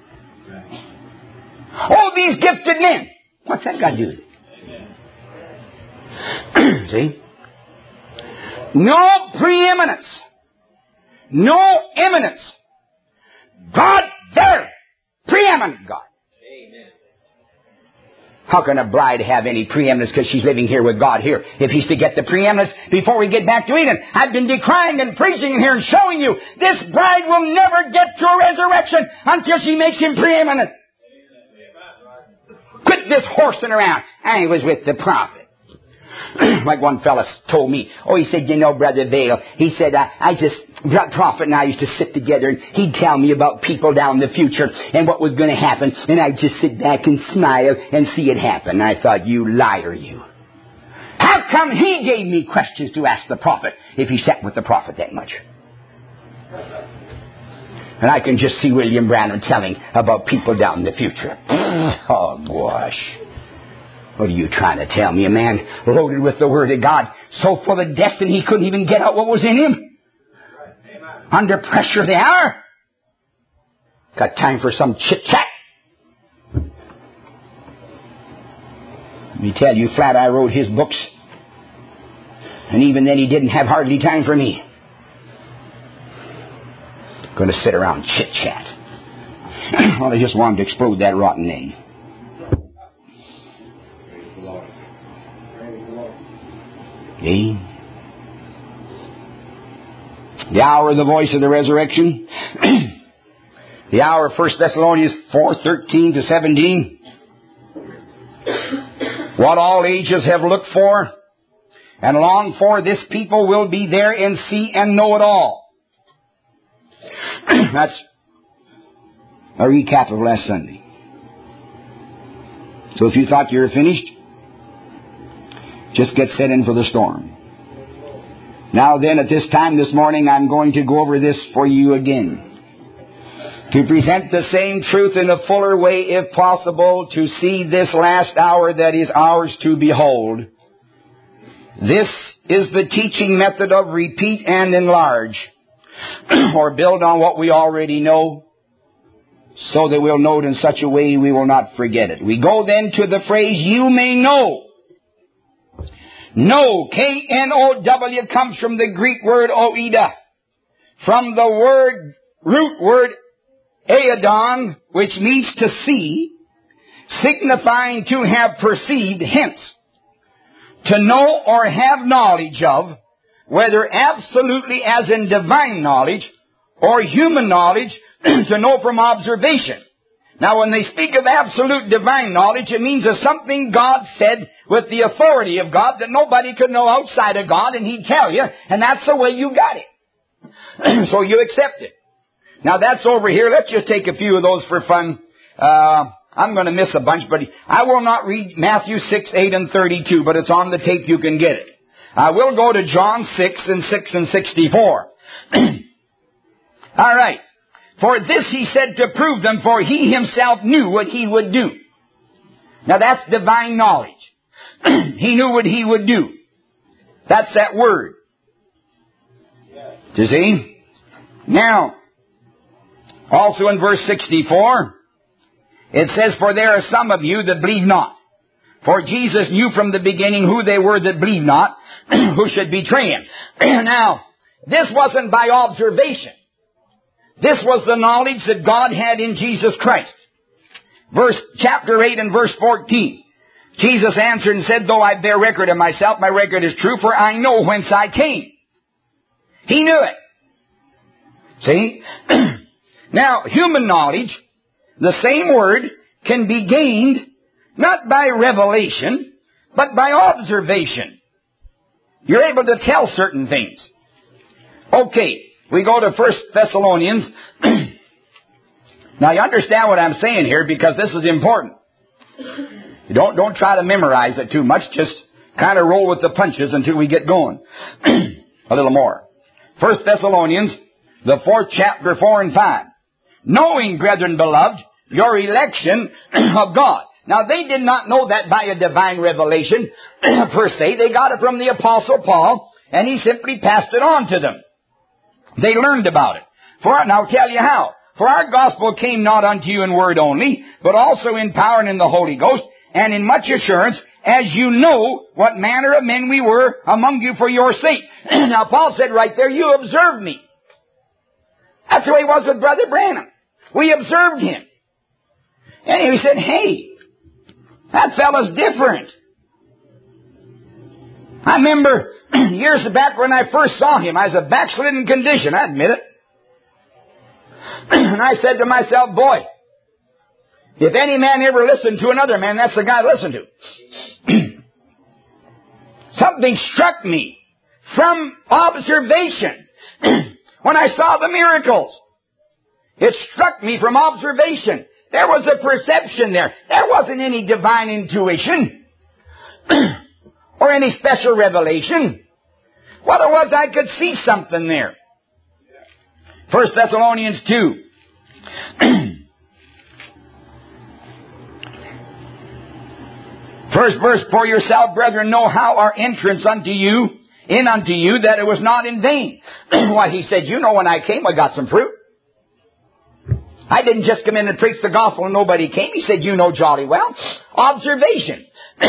Oh, these gifted men. What's that got to do with it? See? No preeminence. No eminence. God there. Preeminent God. How can a bride have any preeminence because she's living here with God here? If He's to get the preeminence before we get back to Eden. I've been decrying and preaching here and showing you this bride will never get to a resurrection until she makes Him preeminent. Quit this horsing around. I was with the prophet. Like one fella told me. Oh, he said, you know, Brother Vail, he said, I, I just, prophet and I used to sit together and he'd tell me about people down the future and what was going to happen. And I'd just sit back and smile and see it happen. And I thought, you liar, you. How come he gave me questions to ask the prophet if he sat with the prophet that much? And I can just see William Branham telling about people down in the future. Oh, gosh. What are you trying to tell me? A man loaded with the Word of God, so full of destiny he couldn't even get out what was in him. Under pressure of the hour. Got time for some chit-chat. Let me tell you, flat, I wrote his books. And even then he didn't have hardly time for me. Going to sit around chit-chat. Well, I just wanted to explode that rotten egg. See? The hour of the voice of the resurrection. The hour of First Thessalonians four, thirteen to seventeen. What all ages have looked for and longed for, this people will be there and see and know it all. That's a recap of last Sunday. So if you thought you were finished, just get set in for the storm. Now then, at this time this morning, I'm going to go over this for you again. To present the same truth in a fuller way, if possible, to see this last hour that is ours to behold. This is the teaching method of repeat and enlarge, or build on what we already know. so that we'll know it in such a way we will not forget it. We go then to the phrase, you may know. Know, K N O W, comes from the Greek word oida, from the word, root word eidon, which means to see, signifying to have perceived, hence, to know or have knowledge of, whether absolutely as in divine knowledge or human knowledge, to know from observation. Now when they speak of absolute divine knowledge, it means of something God said with the authority of God that nobody could know outside of God, and He'd tell you, and that's the way you got it. So you accept it. Now that's over here. Let's just take a few of those for fun. Uh, I'm going to miss a bunch, but I will not read Matthew six, eight, and thirty-two, but it's on the tape. You can get it. I will go to John six and six and sixty-four. All right. For this he said to prove them, for he himself knew what he would do. Now that's divine knowledge. He knew what he would do. That's that word. Do you see? Now, also in verse sixty-four, it says, for there are some of you that believe not. For Jesus knew from the beginning who they were that believed not, who should betray him. Now, this wasn't by observation. This was the knowledge that God had in Jesus Christ. Verse, chapter eight and verse fourteen. Jesus answered and said, though I bear record of myself, my record is true, for I know whence I came. He knew it. See? Now, human knowledge, the same word, can be gained not by revelation, but by observation. You're able to tell certain things. Okay, we go to First Thessalonians. Now you understand what I'm saying here, because this is important. You don't, don't try to memorize it too much. Just kind of roll with the punches until we get going. A little more. First Thessalonians, the fourth chapter, four and five. Knowing, brethren beloved, your election of God. Now they did not know that by a divine revelation per se. They got it from the Apostle Paul, and he simply passed it on to them. They learned about it. For, and I'll tell you how. For our gospel came not unto you in word only, but also in power and in the Holy Ghost, and in much assurance, as you know what manner of men we were among you for your sake. Now Paul said right there, you observed me. That's the way it was with Brother Branham. We observed him. And he said, hey, that fellow's different. I remember years back when I first saw him, I was a backslidden condition, I admit it. And I said to myself, boy, if any man ever listened to another man, that's the guy to listen to. Something struck me from observation. When I saw the miracles, it struck me from observation. There was a perception there. There wasn't any divine intuition or any special revelation. What it was, I could see something there. First Thessalonians two. First verse, for yourself, brethren, know how our entrance unto you, in unto you, that it was not in vain. Why, he said, you know when I came, I got some fruit. I didn't just come in and preach the gospel and nobody came. He said, you know jolly well. Observation.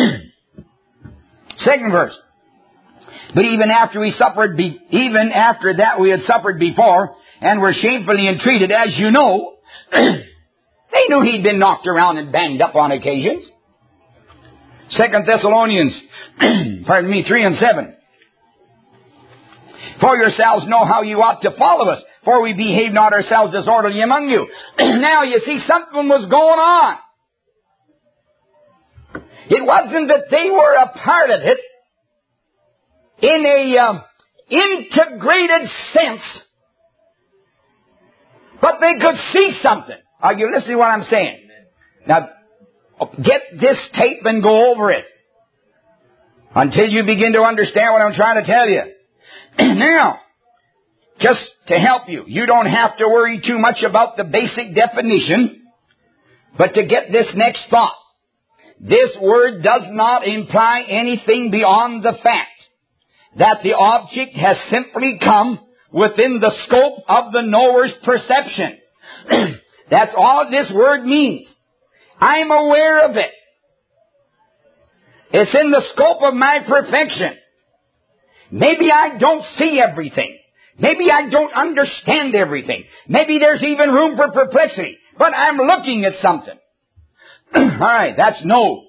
Second verse. But even after we suffered, be, even after that we had suffered before, and were shamefully entreated, as you know, they knew he'd been knocked around and banged up on occasions. Second Thessalonians, pardon me, three and seven. For yourselves know how you ought to follow us, for we behave not ourselves disorderly among you. Now you see, something was going on. It wasn't that they were a part of it in a um, integrated sense, but they could see something. Are you listening to what I'm saying? Now, get this tape and go over it until you begin to understand what I'm trying to tell you. Now, just to help you, you don't have to worry too much about the basic definition, but to get this next thought. This word does not imply anything beyond the fact that the object has simply come within the scope of the knower's perception. That's all this word means. I'm aware of it. It's in the scope of my perfection. Maybe I don't see everything. Maybe I don't understand everything. Maybe there's even room for perplexity. But I'm looking at something. All right, that's know.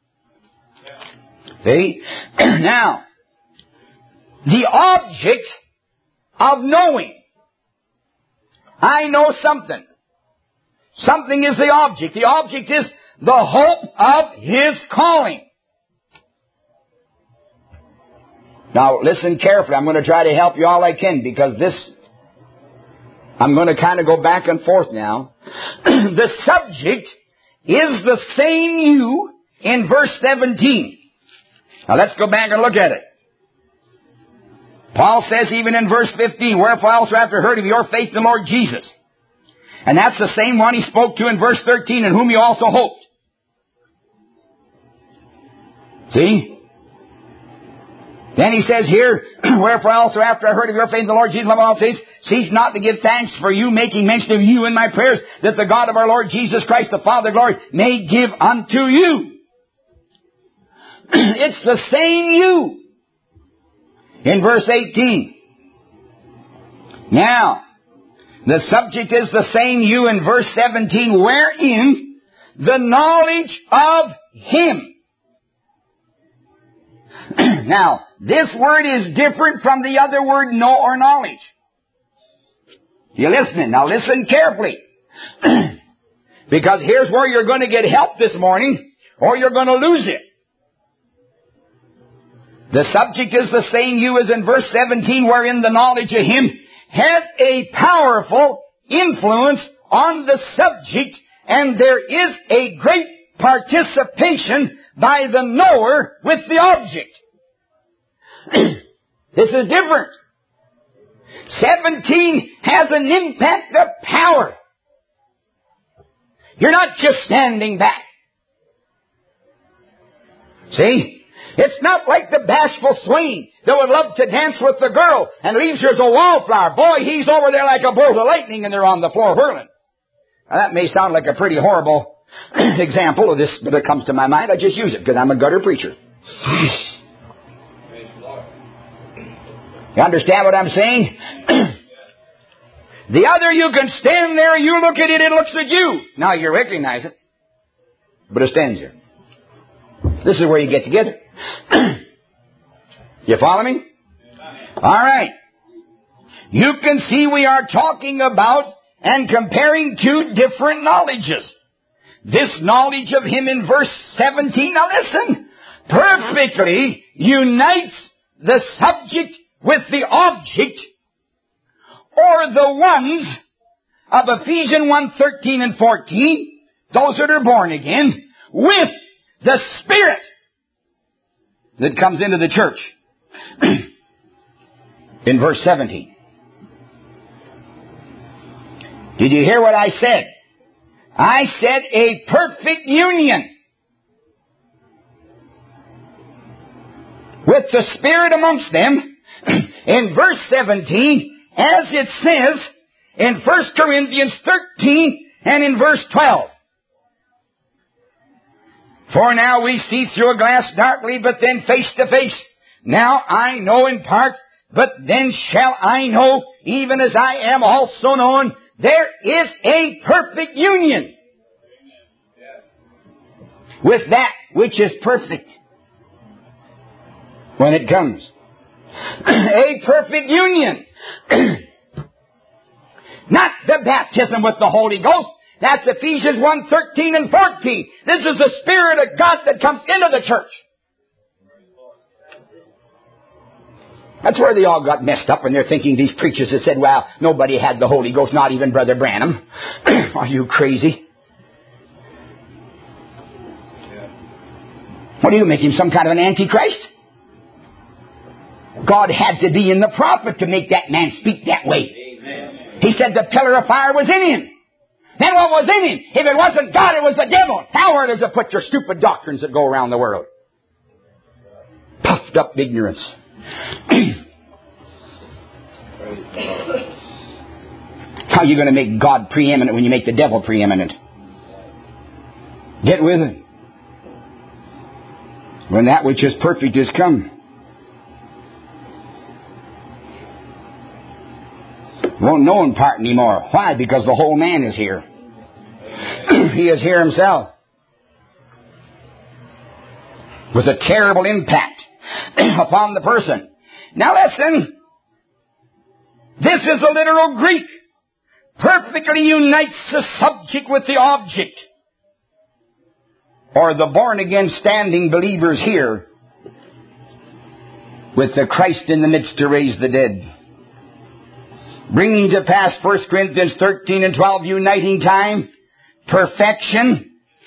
See? Now, the object of knowing. I know something. Something is the object. The object is the hope of His calling. Now, listen carefully. I'm going to try to help you all I can because this, I'm going to kind of go back and forth now. The subject is the same you in verse seventeen. Now, let's go back and look at it. Paul says even in verse fifteen, wherefore I also after heard of your faith in the Lord Jesus. And that's the same one he spoke to in verse thirteen, in whom you also hoped. See? Then he says here, wherefore also after I heard of your faith in the Lord Jesus, love all saints, cease not to give thanks for you, making mention of you in my prayers, that the God of our Lord Jesus Christ, the Father of glory, may give unto you. It's the same you. In verse eighteen. Now, the subject is the same you in verse seventeen, wherein the knowledge of Him. Now, this word is different from the other word, know or knowledge. You listening? Now listen carefully. Because here's where you're going to get help this morning, or you're going to lose it. The subject is the same you as in verse seventeen, wherein the knowledge of Him has a powerful influence on the subject, and there is a great participation by the knower with the object. This is different. seventeen has an impact of power. You're not just standing back. See? It's not like the bashful swain that would love to dance with the girl and leaves her as a wallflower. Boy, he's over there like a bolt of lightning and they're on the floor whirling. Now, that may sound like a pretty horrible example of this, but it comes to my mind. I just use it because I'm a gutter preacher. You understand what I'm saying? The other, you can stand there, you look at it, it looks at you. Now you recognize it, but it stands there. This is where you get together. You follow me? All right. You can see we are talking about and comparing two different knowledges. This knowledge of Him in verse seventeen, now listen, perfectly unites the subject with the object, or the ones of Ephesians one, thirteen and fourteen, those that are born again, with the Spirit that comes into the church. In verse seventeen. Did you hear what I said? I said a perfect union with the Spirit amongst them. In verse seventeen, as it says in First Corinthians thirteen and in verse twelve. For now we see through a glass darkly, but then face to face. Now I know in part, but then shall I know, even as I am also known. There is a perfect union with that which is perfect when it comes. A perfect union. Not the baptism with the Holy Ghost. That's Ephesians one, thirteen and fourteen. This is the Spirit of God that comes into the church. That's where they all got messed up, and they're thinking these preachers that said, well, nobody had the Holy Ghost, not even Brother Branham. Are you crazy? What do you make him, some kind of an antichrist? God had to be in the prophet to make that man speak that way. Amen. He said the pillar of fire was in him. Then what was in him? If it wasn't God, it was the devil. Now does it put your stupid doctrines that go around the world? Puffed up ignorance. How are you going to make God preeminent when you make the devil preeminent? Get with it. When that which is perfect is come. Won't know in part anymore. Why? Because the whole man is here. He is here himself. With a terrible impact upon the person. Now listen. This is the literal Greek. Perfectly unites the subject with the object. Or the born-again standing believers here with the Christ in the midst to raise the dead. Bringing to pass First Corinthians thirteen and twelve, uniting time, perfection.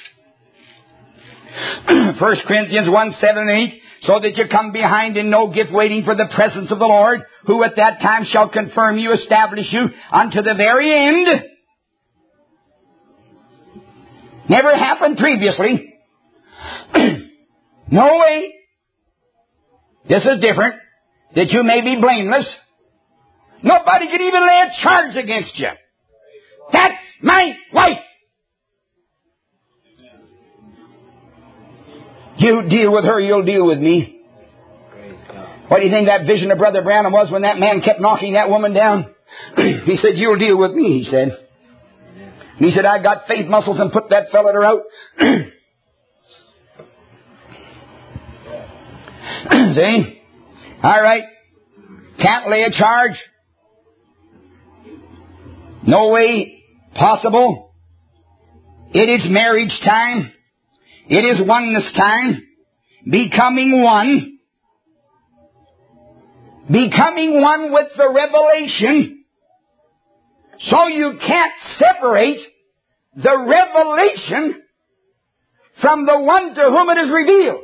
First Corinthians one, seven and eight, so that you come behind in no gift waiting for the presence of the Lord, who at that time shall confirm you, establish you unto the very end. Never happened previously. No way. This is different. That you may be blameless. Nobody can even lay a charge against you. That's my wife. You deal with her, you'll deal with me. What do you think that vision of Brother Branham was when that man kept knocking that woman down? He said, you'll deal with me, he said. And he said, I got faith muscles and put that fella out. See? All right. Can't lay a charge. No way possible. It is marriage time. It is oneness time. Becoming one. Becoming one with the revelation. So you can't separate the revelation from the one to whom it is revealed.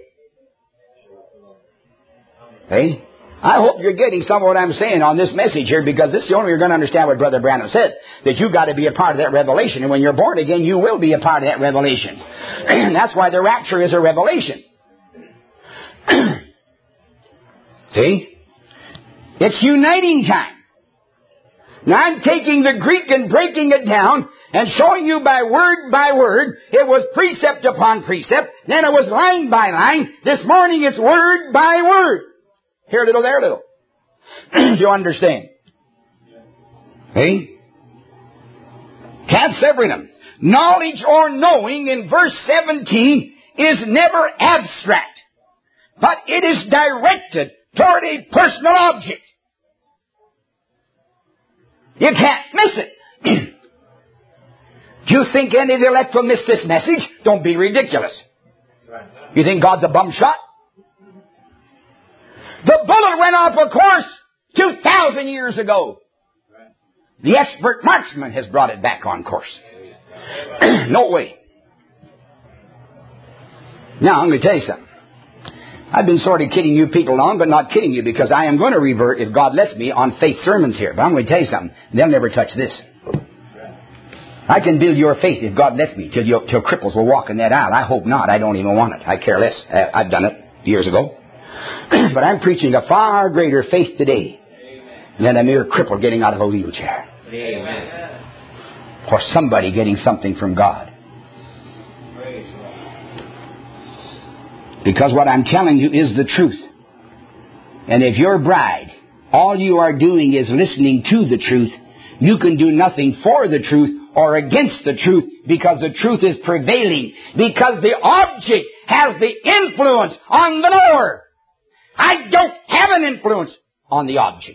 Hey? I hope you're getting some of what I'm saying on this message here, because this is the only way you're going to understand what Brother Branham said. That you've got to be a part of that revelation. And when you're born again, you will be a part of that revelation. And that's why the rapture is a revelation. See? It's uniting time. Now I'm taking the Greek and breaking it down and showing you by word by word. It was precept upon precept. Then it was line by line. This morning it's word by word. Here a little, there a little. Do you understand? Hey? Can't separate them. Knowledge or knowing in verse seventeen is never abstract, but it is directed toward a personal object. You can't miss it. Do you think any of the elect will miss this message? Don't be ridiculous. You think God's a bum shot? The bullet went off a course two thousand years ago. The expert marksman has brought it back on course. No way. Now, I'm going to tell you something. I've been sort of kidding you people on, but not kidding you, because I am going to revert, if God lets me, on faith sermons here. But I'm going to tell you something. They'll never touch this. I can build your faith, if God lets me, till, you, till cripples will walk in that aisle. I hope not. I don't even want it. I care less. I've done it years ago. But I'm preaching a far greater faith today than a mere cripple getting out of a wheelchair. Amen. Or somebody getting something from God. Because what I'm telling you is the truth. And if your bride, all you are doing is listening to the truth, you can do nothing for the truth or against the truth, because the truth is prevailing. Because the object has the influence on the knower. I don't have an influence on the object.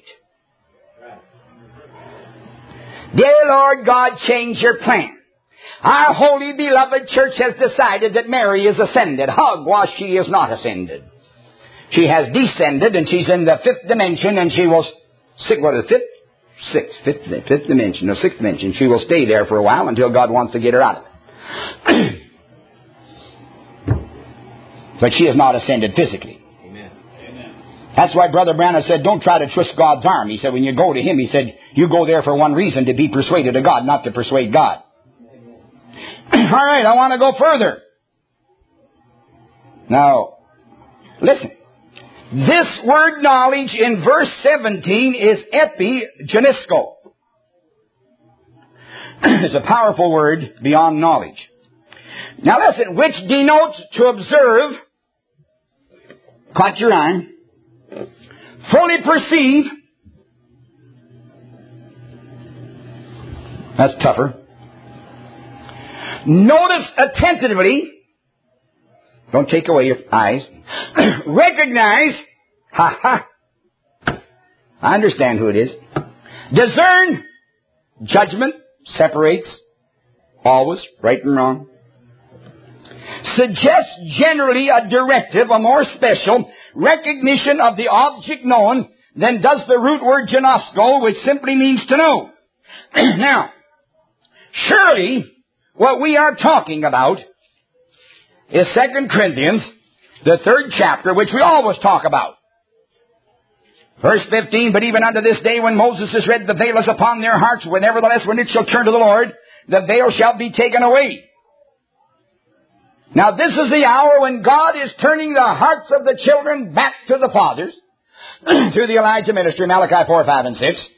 Dear Lord God, change your plan. Our holy beloved church has decided that Mary is ascended. Hogwash, she is not ascended. She has descended, and she's in the fifth dimension, and she will... Six, what is it, fifth? Sixth, fifth, fifth dimension, or sixth dimension. She will stay there for a while until God wants to get her out of it. But she is not ascended physically. Amen. That's why Brother Branham said, don't try to twist God's arm. He said, when you go to Him, he said, you go there for one reason, to be persuaded of God, not to persuade God. All right, I want to go further. Now, listen. This word knowledge in verse seventeen is epigenisko. It's a powerful word, beyond knowledge. Now listen, which denotes to observe, caught your eye, fully perceive, that's tougher, notice attentively, don't take away your eyes, recognize, ha ha, I understand who it is, discern, judgment, separates, always, right and wrong, suggests generally a directive, a more special recognition of the object known than does the root word ginosko, which simply means to know. Now, surely what we are talking about is Second Corinthians, the third chapter, which we always talk about. Verse fifteen, but even unto this day when Moses has read, the veil is upon their hearts, where nevertheless when it shall turn to the Lord, the veil shall be taken away. Now this is the hour when God is turning the hearts of the children back to the fathers through the Elijah ministry, Malachi four, five, and six.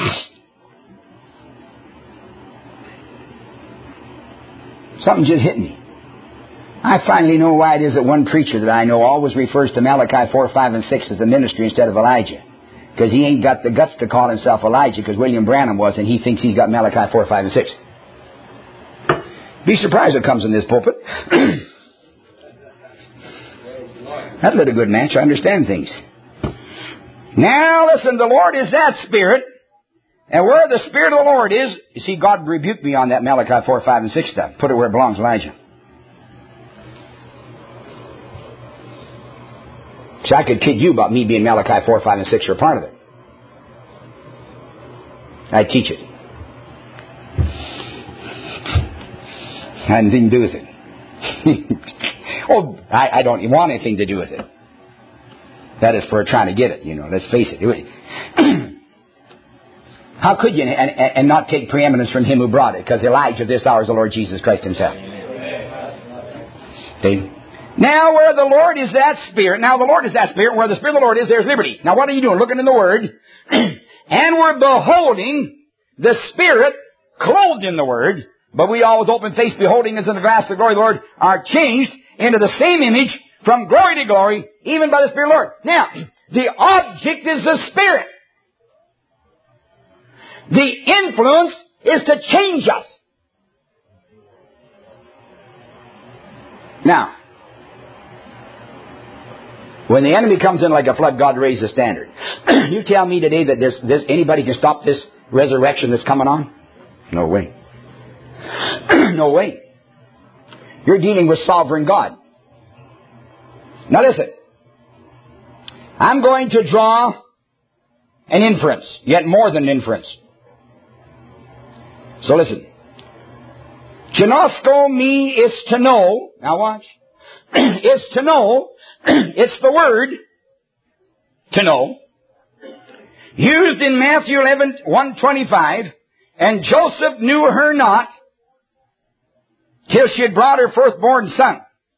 Something just hit me. I finally know why it is that one preacher that I know always refers to Malachi four, five, and six as the ministry instead of Elijah. Because he ain't got the guts to call himself Elijah, because William Branham was, and he thinks he's got Malachi four, five, and six. Be surprised it comes in this pulpit. That lit a good match. I understand things. Now listen, the Lord is that Spirit. And where the Spirit of the Lord is, you see, God rebuked me on that Malachi four, five, and six stuff. Put it where it belongs, Elijah. So I could kid you about me being Malachi four, five, and six. You're a part of it. I teach it. I had nothing to do with it. oh, I, I don't want anything to do with it. That is for trying to get it, you know. Let's face it. How could you and, and, and not take preeminence from him who brought it? Because Elijah this hour is the Lord Jesus Christ himself. See? Now where the Lord is that Spirit, now the Lord is that Spirit, where the Spirit of the Lord is, there's liberty. Now what are you doing? Looking in the Word. And we're beholding the Spirit clothed in the Word. But we all with open face beholding as in the glass the glory of the Lord are changed into the same image from glory to glory, even by the Spirit of the Lord. Now, the object is the Spirit. The influence is to change us. Now, when the enemy comes in like a flood, God raises the standard. You tell me today that there's, there's anybody can stop this resurrection that's coming on? No way. No way. You're dealing with sovereign God. Now listen. I'm going to draw an inference, yet more than an inference. So listen. Ginosko me is to know. Now watch. Is to know. It's the word to know. Used in Matthew eleven, one twenty-five. And Joseph knew her not till she had brought her firstborn son.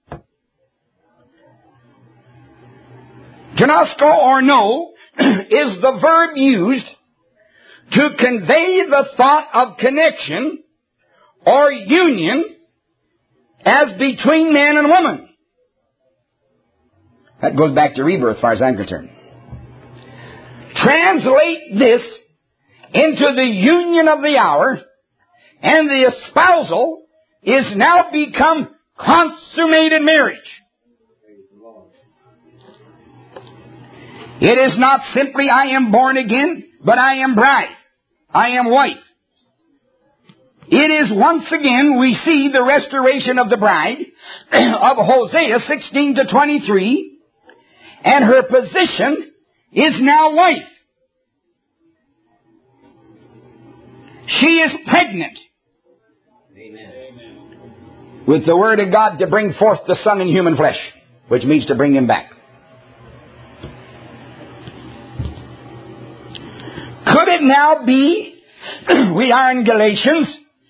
Ginosko or know is the verb used to convey the thought of connection or union as between man and woman. That goes back to rebirth as far as I'm concerned. Translate this into the union of the hour, and the espousal is now become consummated marriage. It is not simply I am born again, but I am bride. I am wife. It is once again we see the restoration of the bride of Hosea sixteen to twenty-three, and her position is now wife. She is pregnant. Amen. With the Word of God to bring forth the Son in human flesh, which means to bring him back. Could it now be, we are in Galatians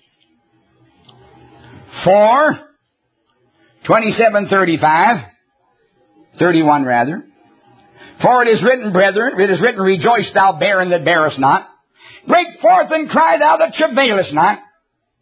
four, twenty-seven, thirty-five, thirty-one rather. For it is written, brethren, it is written, rejoice thou barren that bearest not. Break forth and cry thou that travailest not.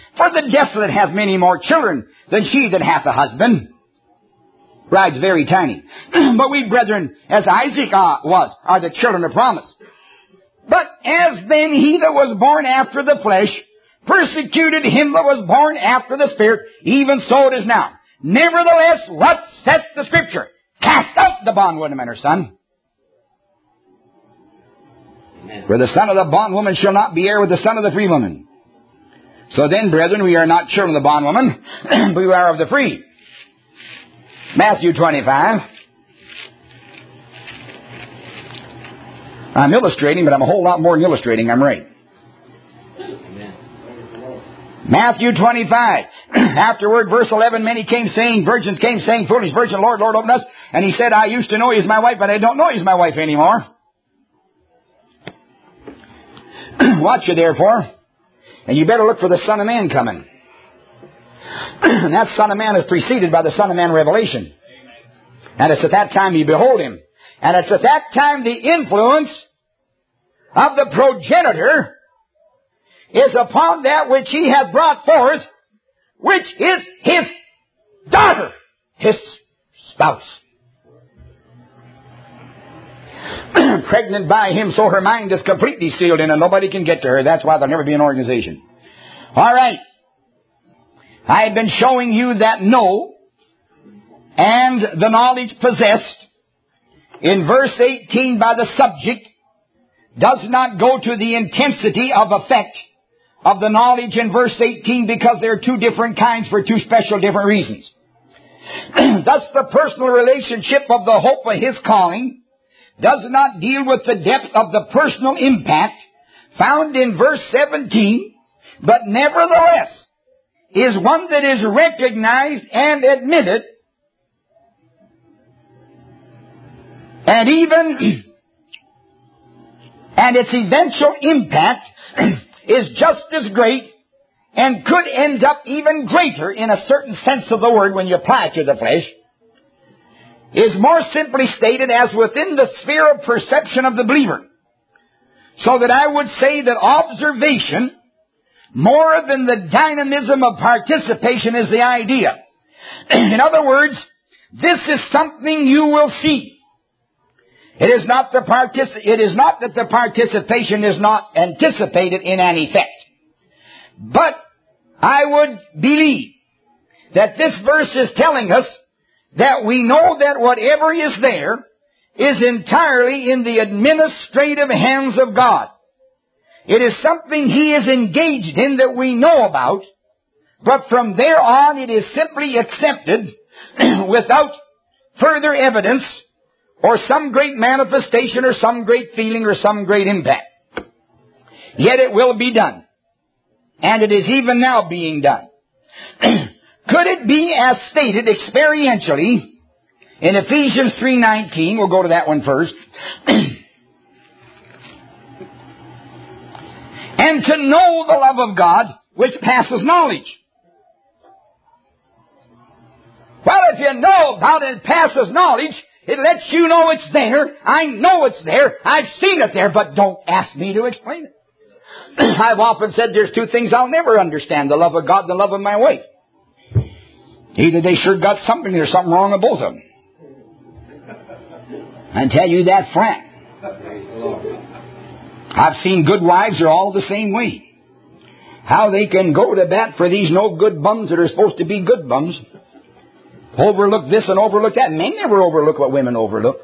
For the desolate hath many more children than she that hath a husband. Bride's very tiny. But we, brethren, as Isaac uh, was, are the children of promise. But as then he that was born after the flesh persecuted him that was born after the Spirit, even so it is now. Nevertheless, what saith the Scripture? Cast out the bondwoman and her son. Amen. For the son of the bondwoman shall not be heir with the son of the free woman. So then, brethren, we are not children of the bondwoman, but we are of the free. Matthew twenty-five. I'm illustrating, but I'm a whole lot more than illustrating. I'm right. Amen. Matthew twenty-five. Afterward, verse eleven, many came saying, virgins came saying, foolish virgin, Lord, Lord, open us. And he said, I used to know you as my wife, but I don't know you as my wife anymore. Watch you therefore, and you better look for the Son of Man coming. And that Son of Man is preceded by the Son of Man revelation. And it's at that time you behold him. And it's at that time the influence of the progenitor is upon that which he hath brought forth, which is his daughter, his spouse. Pregnant by him, so her mind is completely sealed in and nobody can get to her. That's why there'll never be an organization. All right. I have been showing you that know and the knowledge possessed in verse eighteen by the subject does not go to the intensity of effect of the knowledge in verse eighteen because there are two different kinds for two special different reasons. Thus the personal relationship of the hope of his calling does not deal with the depth of the personal impact found in verse seventeen, but nevertheless is one that is recognized and admitted, and even and its eventual impact is just as great and could end up even greater in a certain sense of the word when you apply it to the flesh, is more simply stated as within the sphere of perception of the believer. So that I would say that observation, more than the dynamism of participation, is the idea. In other words, this is something you will see. It is not the partic- it is not that the participation is not anticipated in an effect. But I would believe that this verse is telling us that we know that whatever is there is entirely in the administrative hands of God. It is something He is engaged in that we know about, but from there on it is simply accepted without further evidence or some great manifestation or some great feeling or some great impact. Yet it will be done. And it is even now being done. Could it be as stated experientially in Ephesians three nineteen, we'll go to that one first, and to know the love of God which passes knowledge. Well, if you know about it, it passes knowledge. It lets you know it's there. I know it's there. I've seen it there, but don't ask me to explain it. I've often said there's two things I'll never understand, the love of God and the love of my wife. Either they sure got something, there's something wrong with both of them. I tell you that frank. I've seen good wives are all the same way. How they can go to bat for these no good bums that are supposed to be good bums. Overlook this and overlook that. Men never overlook what women overlook.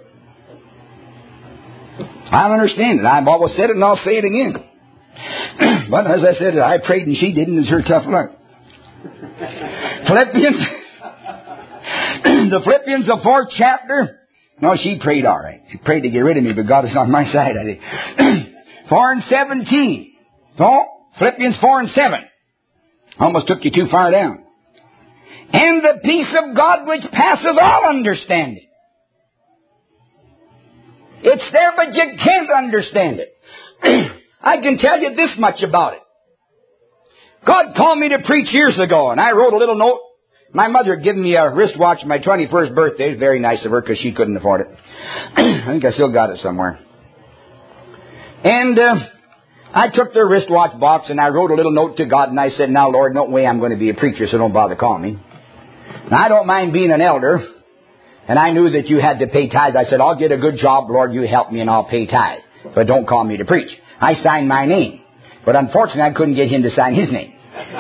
I don't understand it. I've always said it and I'll say it again. But as I said, I prayed and she didn't. It's her tough luck. Philippians, the Philippians, the fourth chapter. No, she prayed all right. She prayed to get rid of me, but God is on my side, I think. four and seventeen. No, Philippians four and seven. Almost took you too far down. And the peace of God which passes all understanding. It's there, but you can't understand it. I can tell you this much about it. God called me to preach years ago, and I wrote a little note. My mother had given me a wristwatch for my twenty-first birthday. It was very nice of her because she couldn't afford it. I think I still got it somewhere. And uh, I took their wristwatch box and I wrote a little note to God and I said, now, Lord, no way I'm going to be a preacher, so don't bother calling me. Now, I don't mind being an elder. And I knew that you had to pay tithe. I said, I'll get a good job, Lord, you help me and I'll pay tithe. But don't call me to preach. I signed my name. But unfortunately, I couldn't get him to sign his name.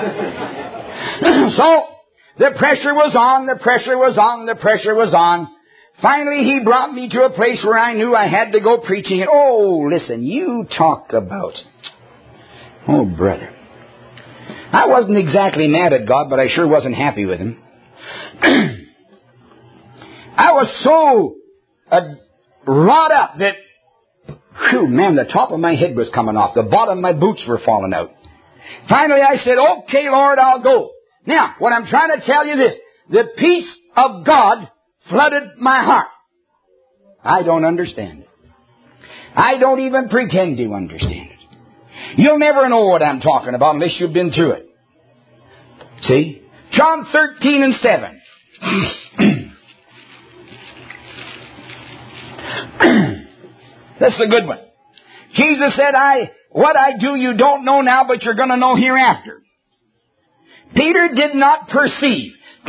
So, the pressure was on, the pressure was on, the pressure was on. Finally, he brought me to a place where I knew I had to go preaching. And oh, listen, you talk about... Oh, brother. I wasn't exactly mad at God, but I sure wasn't happy with him. I was so uh, wrought up that, whew, man, the top of my head was coming off. The bottom of my boots were falling out. Finally, I said, okay, Lord, I'll go. Now, what I'm trying to tell you this, the peace of God flooded my heart. I don't understand it. I don't even pretend to understand it. You'll never know what I'm talking about unless you've been through it. See? John thirteen and seven. This is a good one. Jesus said, "I what I do you don't know now, but you're going to know hereafter." Peter did not perceive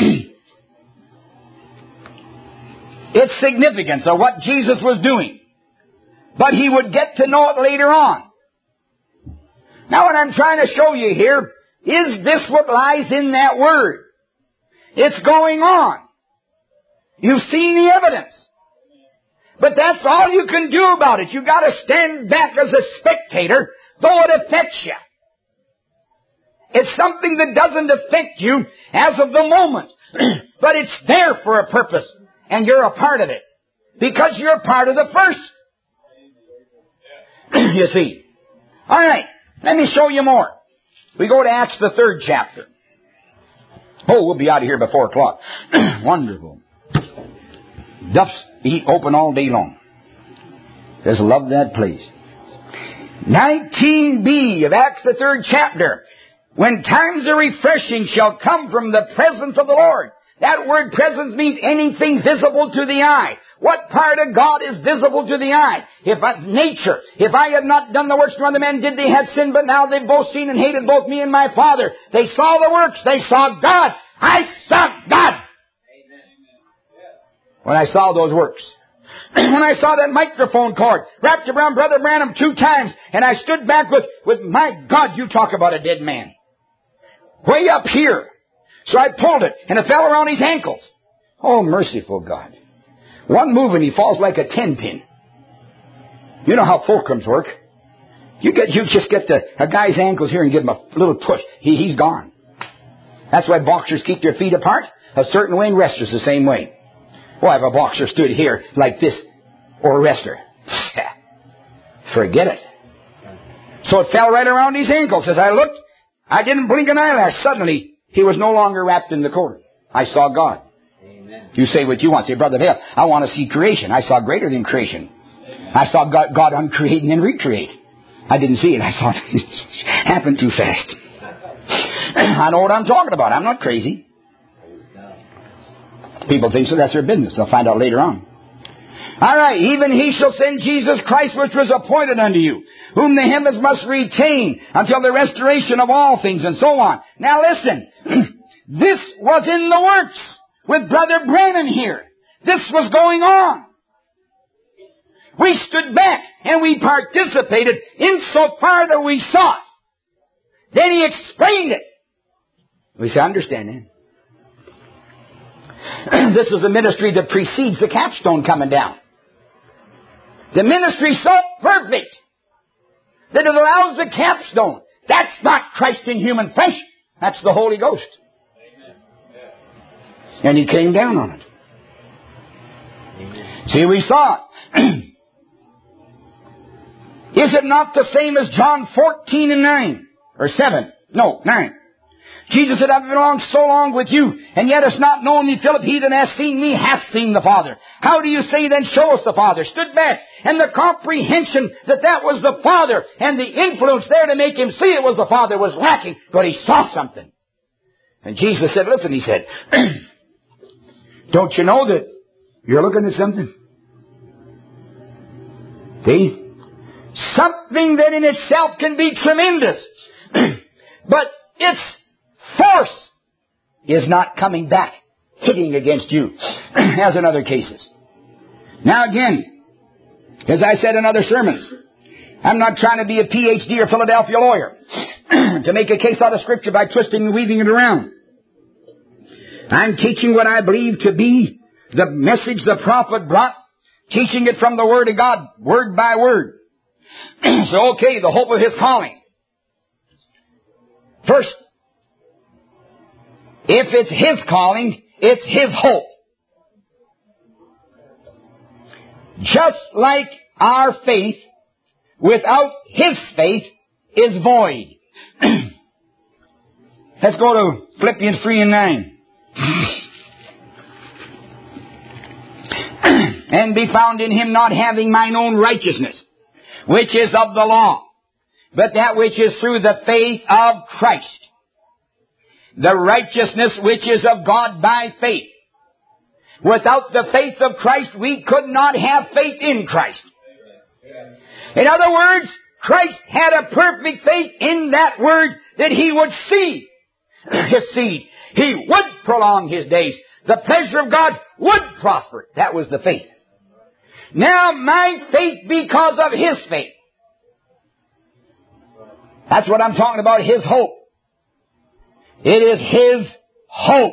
its significance of what Jesus was doing, but he would get to know it later on. Now, what I'm trying to show you here is this what lies in that word. It's going on. You've seen the evidence. But that's all you can do about it. You've got to stand back as a spectator, though it affects you. It's something that doesn't affect you as of the moment. But it's there for a purpose. And you're a part of it. Because you're part of the first. You see. All right. Let me show you more. We go to Acts, the third chapter. Oh, we'll be out of here by four o'clock. Wonderful. Duff's eat open all day long. Just love that place. nineteen b of Acts, the third chapter. When times of refreshing shall come from the presence of the Lord. That word presence means anything visible to the eye. What part of God is visible to the eye? If I, nature, if I had not done the works no other men did, they had sinned, but now they've both seen and hated both me and my Father. They saw the works, they saw God. I saw God. When I saw those works. When I saw that microphone cord wrapped around Brother Branham two times, and I stood back with, with my God, you talk about a dead man. Way up here. So I pulled it, and it fell around his ankles. Oh, merciful God. One move and he falls like a ten pin. You know how fulcrums work. You get, you just get the, a guy's ankles here and give him a little push. He, he's gone. That's why boxers keep their feet apart a certain way and wrestlers the same way. Well, if a boxer stood here like this, or a wrestler, forget it. So it fell right around his ankles. As I looked, I didn't blink an eyelash. Suddenly, he was no longer wrapped in the cord. I saw God. Amen. You say what you want. Say, Brother Hale, I want to see creation. I saw greater than creation. Amen. I saw God, God uncreate and then recreate. I didn't see it. I thought it happened too fast. I know what I'm talking about. I'm not crazy. People think so. That's their business. They'll find out later on. All right. Even he shall send Jesus Christ, which was appointed unto you, whom the heavens must retain until the restoration of all things, and so on. Now listen. This was in the works with Brother Branham here. This was going on. We stood back and we participated insofar that we saw it. Then he explained it. We say, understand it. This is a ministry that precedes the capstone coming down. The ministry is so perfect that it allows the capstone. That's not Christ in human flesh. That's the Holy Ghost. Amen. And he came down on it. Amen. See, we saw it. Is it not the same as John fourteen and nine? Or seven? No, nine. Jesus said, I've been along so long with you, and yet hast not known me, Philip. He that hath seen me hath seen the Father. How do you say then, show us the Father? Stood back, and the comprehension that that was the Father, and the influence there to make him see it was the Father was lacking, but he saw something. And Jesus said, listen, he said, don't you know that you're looking at something? See? something that in itself can be tremendous. But its force is not coming back, hitting against you, as in other cases. Now again, as I said in other sermons, I'm not trying to be a P H D or Philadelphia lawyer to make a case out of Scripture by twisting and weaving it around. I'm teaching what I believe to be the message the prophet brought, teaching it from the Word of God, word by word. So, okay, the hope of His calling. First, if it's His calling, it's His hope. Just like our faith, without His faith, is void. Let's go to Philippians three and nine. And be found in Him, not having mine own righteousness, which is of the law, but that which is through the faith of Christ. The righteousness which is of God by faith. Without the faith of Christ, we could not have faith in Christ. In other words, Christ had a perfect faith in that word that He would see His seed. He would prolong His days. The pleasure of God would prosper. That was the faith. Now my faith because of His faith. That's what I'm talking about, His hope. It is His hope.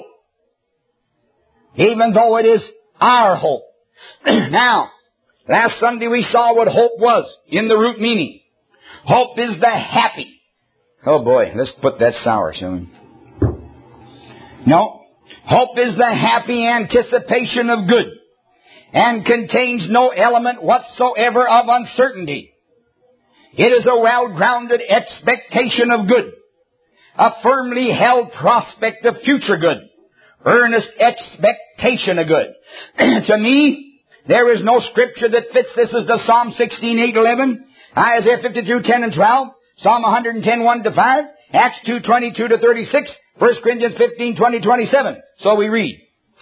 Even though it is our hope. Now, last Sunday we saw what hope was in the root meaning. Hope is the happy. Oh boy, let's put that sour, shall we? No. Hope is the happy anticipation of good and contains no element whatsoever of uncertainty. It is a well-grounded expectation of good, a firmly held prospect of future good, earnest expectation of good. To me, there is no scripture that fits this as the Psalm sixteen, eight, eleven, Isaiah fifty-two, ten and twelve, Psalm one ten, one to five, Acts two, twenty-two to thirty-six, First Corinthians fifteen, twenty, twenty-seven. So we read.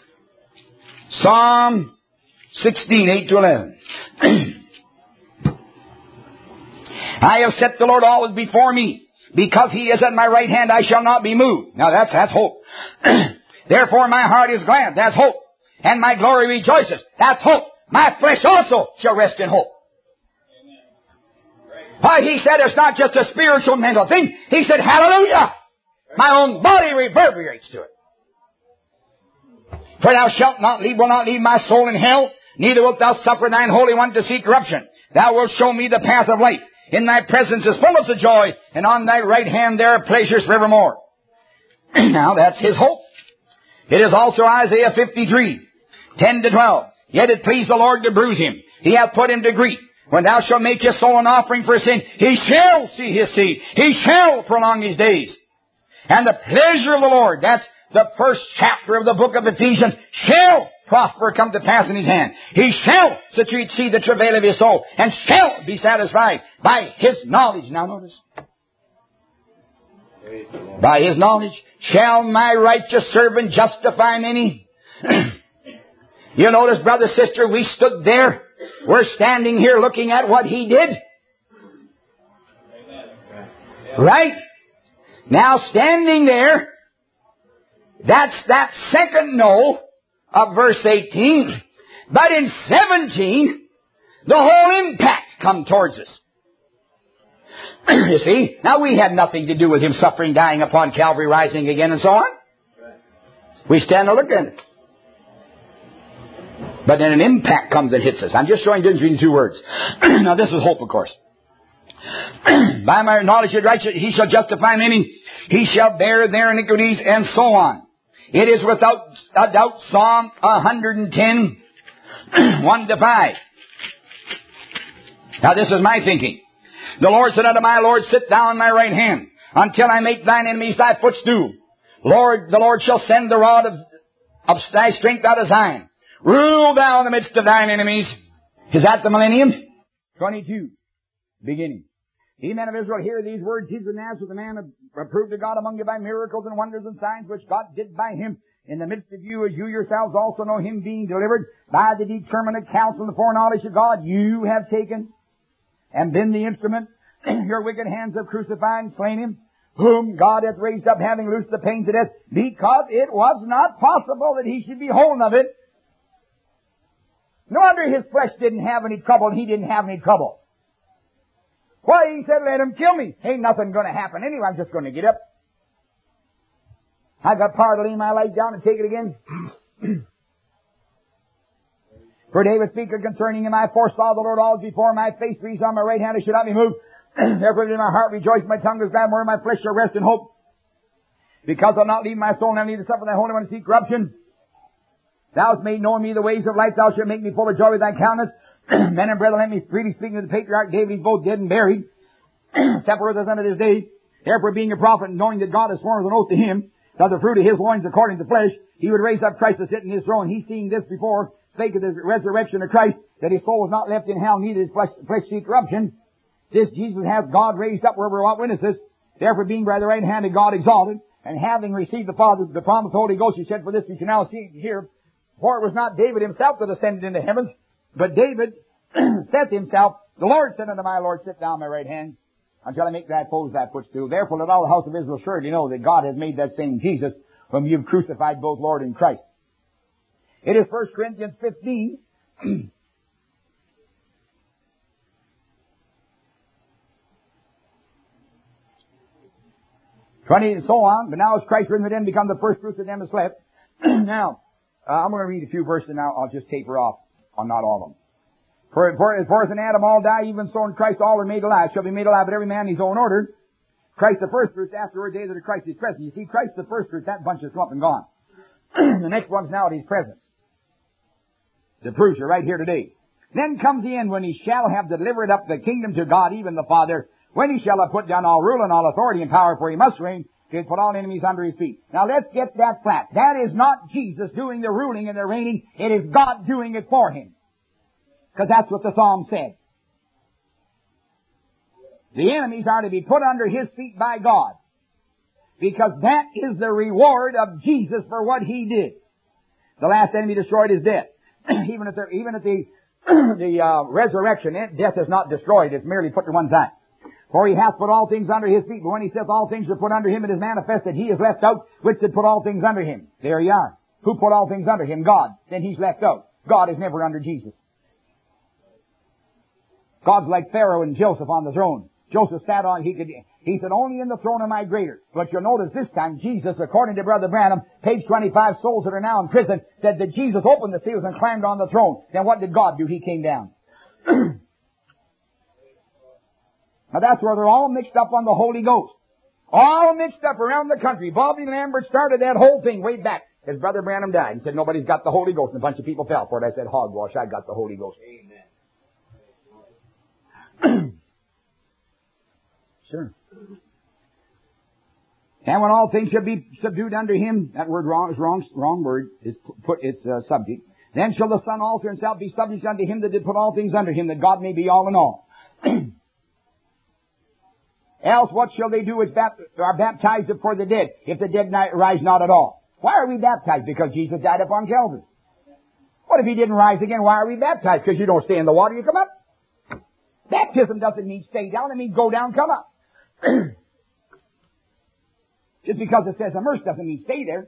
Psalm sixteen, eight to eleven. I have set the Lord always before me. Because He is at my right hand, I shall not be moved. Now that's, that's hope. Therefore my heart is glad. That's hope. And my glory rejoices. That's hope. My flesh also shall rest in hope. Why, He said it's not just a spiritual mental thing. He said, hallelujah! My own body reverberates to it. For thou shalt not leave, will not leave my soul in hell, neither wilt thou suffer thine Holy One to see corruption. Thou wilt show me the path of life. In thy presence is fullness of joy, and on thy right hand there are pleasures forevermore. Now that's His hope. It is also Isaiah fifty-three, ten to twelve. Yet it pleased the Lord to bruise Him. He hath put Him to grief. When thou shalt make His soul an offering for sin, He shall see His seed. He shall prolong His days. And the pleasure of the Lord, that's the first chapter of the book of Ephesians, shall prosper come to pass in His hand. He shall see the travail of His soul, and shall be satisfied by His knowledge. Now notice. By His knowledge shall my righteous servant justify many. You notice, brother, sister, we stood there. We're standing here looking at what He did. Right? Now standing there, that's that second no of verse eighteen. But in seventeen, the whole impact come towards us. You see? Now we had nothing to do with Him suffering, dying upon Calvary, rising again, and so on. We stand and look at it. But then an impact comes and hits us. I'm just showing difference between two words. Now this is hope, of course. By my knowledge of righteousness, He shall justify many. He shall bear their iniquities, and so on. It is without a doubt Psalm one ten, one to five. Now this is my thinking. The Lord said unto my Lord, sit thou on my right hand, until I make thine enemies thy footstool. Lord, the Lord shall send the rod of, of thy strength out of Zion. Rule thou in the midst of thine enemies. Is that the millennium? twenty-two. Beginning. Ye men of Israel, hear these words. Jesus of Nazareth, the man approved of God among you by miracles and wonders and signs which God did by Him in the midst of you, as you yourselves also know Him, being delivered by the determinate counsel and the foreknowledge of God, you have taken and been the instrument. Your wicked hands have crucified and slain him, whom God hath raised up, having loosed the pains of death, because it was not possible that he should be holden of it. No wonder his flesh didn't have any trouble, and he didn't have any trouble. Why, he said, let him kill me. Ain't nothing going to happen anyway. I'm just going to get up. I got power to lay my life down and take it again. For David speaketh concerning him, I foresaw the Lord always before my face, for he's on my right hand, I should not be moved. Therefore did my heart rejoice, my tongue was glad, where my flesh shall rest in hope. Because I'll not leave my soul, and I need to suffer thy Holy One to see corruption. Thou hast made known me the ways of life, thou shalt make me full of joy with thy countenance. Men and brethren, let me freely speak of the patriarch David, he's both dead and buried, except for us unto this day. Therefore being a prophet, and knowing that God has sworn with an oath to him, that the fruit of his loins according to flesh, he would raise up Christ to sit in his throne. He seeing this before, spake of the resurrection of Christ, that his soul was not left in hell, neither his flesh, flesh see corruption. This Jesus hath God raised up wherever what witnesses. Therefore being by the right hand of God exalted, and having received the Father, the promise of the Holy Ghost, he said, for this we shall now see here. For it was not David himself that ascended into heavens, but David said to himself, the Lord said unto my Lord, sit down on my right hand, until I make thy foes thy footstool. Therefore let all the house of Israel surely know that God has made that same Jesus, whom you've crucified, both Lord and Christ. It is First Corinthians fifteen. twenty and so on. But now is Christ risen again, become the first fruits of them that slept. Now, uh, I'm going to read a few verses now. I'll just taper off on not all of them. For, for, as far as in Adam all die, even so in Christ all are made alive. Shall be made alive, but every man in his own order. Christ the first fruits, afterward days that are Christ is present. You see, Christ the first fruits, that bunch has come up and gone. The next one's now at his presence. That proves you're right here today. Then comes the end, when he shall have delivered up the kingdom to God, even the Father, when he shall have put down all rule and all authority and power, for he must reign, to put all enemies under his feet. Now let's get that flat. That is not Jesus doing the ruling and the reigning. It is God doing it for him. Because that's what the Psalm said. The enemies are to be put under his feet by God. Because that is the reward of Jesus for what he did. The last enemy destroyed is death. even at the, even at the, the uh, resurrection, death is not destroyed. It's merely put to one side. For he hath put all things under his feet. But when he saith all things are put under him, it is manifest that he is left out, which did put all things under him. There you are. Who put all things under him? God. Then he's left out. God is never under Jesus. God's like Pharaoh and Joseph on the throne. Joseph sat on, he could, he said, only in the throne am I greater. But you'll notice this time, Jesus, according to Brother Branham, page twenty-five, souls that are now in prison, said that Jesus opened the seals and climbed on the throne. Then what did God do? He came down. Now that's where they're all mixed up on the Holy Ghost. All mixed up around the country. Bobby Lambert started that whole thing way back. His Brother Branham died and said, nobody's got the Holy Ghost. And a bunch of people fell for it. I said, hogwash, I got the Holy Ghost. Amen. Sure. And when all things shall be subdued under him, that word wrong is wrong, wrong word. It's put, it's uh, subject. Then shall the Son also himself be subject unto him that did put all things under him, that God may be all in all. Else what shall they do which bapt- are baptized for the dead, if the dead rise not at all? Why are we baptized? Because Jesus died upon Calvary. What if he didn't rise again? Why are we baptized? Because you don't stay in the water, you come up. Baptism doesn't mean stay down, it means go down, come up. Just because it says immerse doesn't mean stay there.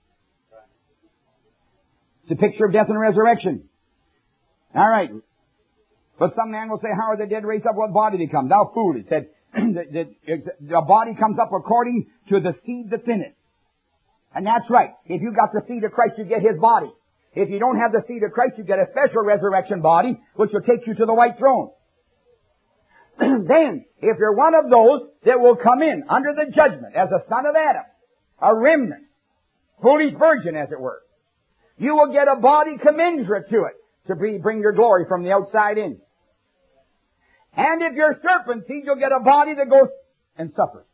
It's a picture of death and resurrection. All right. But some man will say, how are the dead raised up? What body they come? Thou fool, it said, the, the, the body comes up according to the seed that's in it. And that's right. If you got the seed of Christ, you get his body. If you don't have the seed of Christ, you get a special resurrection body, which will take you to the white throne. Then, if you're one of those that will come in under the judgment as a son of Adam, a remnant, foolish virgin as it were, you will get a body commensurate to it to bring your glory from the outside in. And if you're serpent seed, you'll get a body that goes and suffers.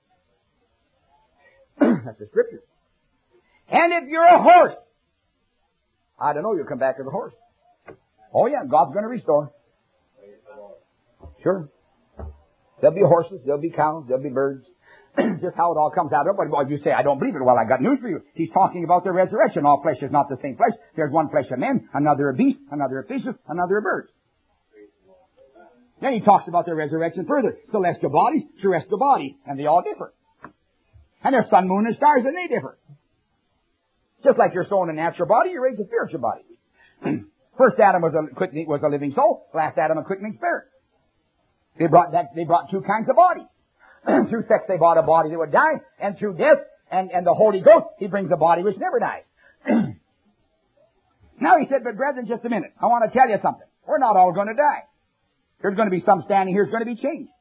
That's the scripture. And if you're a horse, I don't know, you'll come back as a horse. Oh yeah, God's going to restore. Sure. There'll be horses, there'll be cows, there'll be birds. Just how it all comes out of it. But if you say, I don't believe it, well, I got news for you. He's talking about the resurrection. All flesh is not the same flesh. There's one flesh of men, another a beast, another a fishes, another a bird. Then he talks about the resurrection further. Celestial bodies, terrestrial bodies, and they all differ. And there's sun, moon, and stars, and they differ. Just like you're sown a natural body, you raise a spiritual body. First Adam was a quickening, was a living soul. Last Adam a quickening spirit. They brought that. They brought two kinds of bodies. Through sex, they brought a body that would die, and through death and and the Holy Ghost, He brings a body which never dies. Now he said, but brethren, just a minute. I want to tell you something. We're not all going to die. There's going to be some standing here who's going to be changed.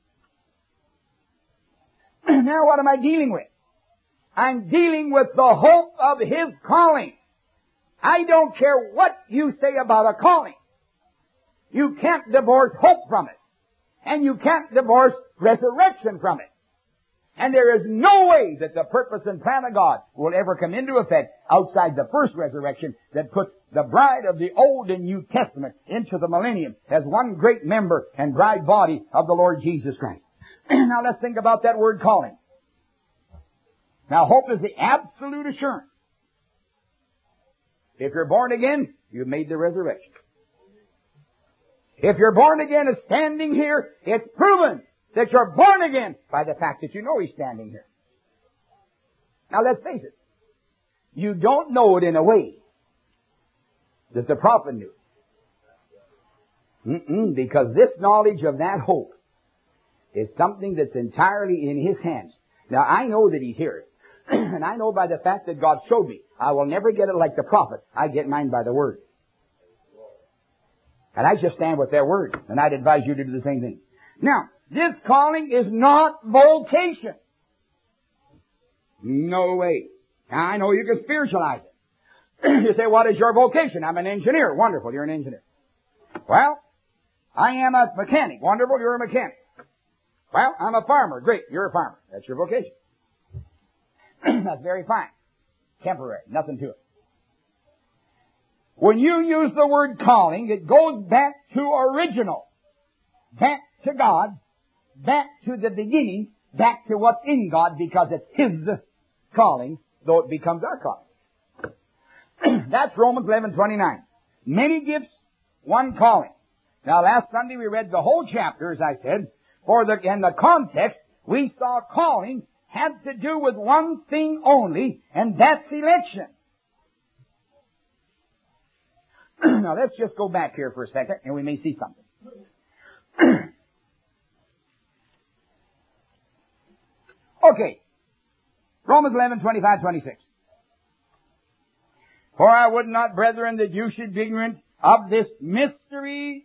Now what am I dealing with? I'm dealing with the hope of His calling. I don't care what you say about a calling. You can't divorce hope from it. And you can't divorce resurrection from it. And there is no way that the purpose and plan of God will ever come into effect outside the first resurrection that puts the bride of the Old and New Testament into the millennium as one great member and bride body of the Lord Jesus Christ. Now let's think about that word calling. Now hope is the absolute assurance. If you're born again, you've made the resurrection. If you're born again as standing here, it's proven that you're born again by the fact that you know He's standing here. Now let's face it. You don't know it in a way that the prophet knew. Mm-mm, because this knowledge of that hope is something that's entirely in His hands. Now I know that He's here. And I know by the fact that God showed me. I will never get it like the prophet. I get mine by the Word. And I just stand with their Word. And I'd advise you to do the same thing. Now, this calling is not vocation. No way. Now, I know you can spiritualize it. You say, what is your vocation? I'm an engineer. Wonderful, you're an engineer. Well, I am a mechanic. Wonderful, you're a mechanic. Well, I'm a farmer. Great, you're a farmer. That's your vocation. That's very fine. Temporary. Nothing to it. When you use the word calling, it goes back to original. Back to God. Back to the beginning. Back to what's in God because it's His calling, though it becomes our calling. That's Romans eleven twenty-nine. Many gifts, one calling. Now last Sunday we read the whole chapter, as I said. For the, in the context, we saw calling had to do with one thing only, and that's election. Now let's just go back here for a second, and we may see something. Okay. Romans eleven, twenty-five, twenty-six. For I would not, brethren, that you should be ignorant of this mystery,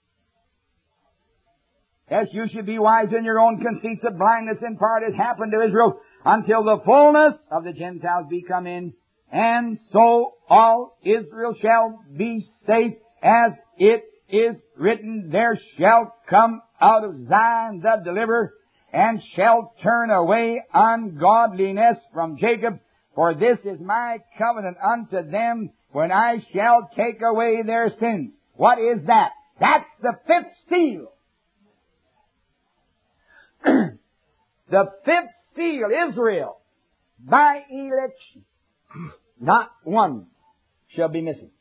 as you should be wise in your own conceits of blindness in part has happened to Israel, until the fullness of the Gentiles be come in, and so all Israel shall be safe, as it is written, there shall come out of Zion the deliverer, and shall turn away ungodliness from Jacob. For this is my covenant unto them, when I shall take away their sins. What is that? That's the fifth seal. The fifth seal, Israel, by election. Not one shall be missing.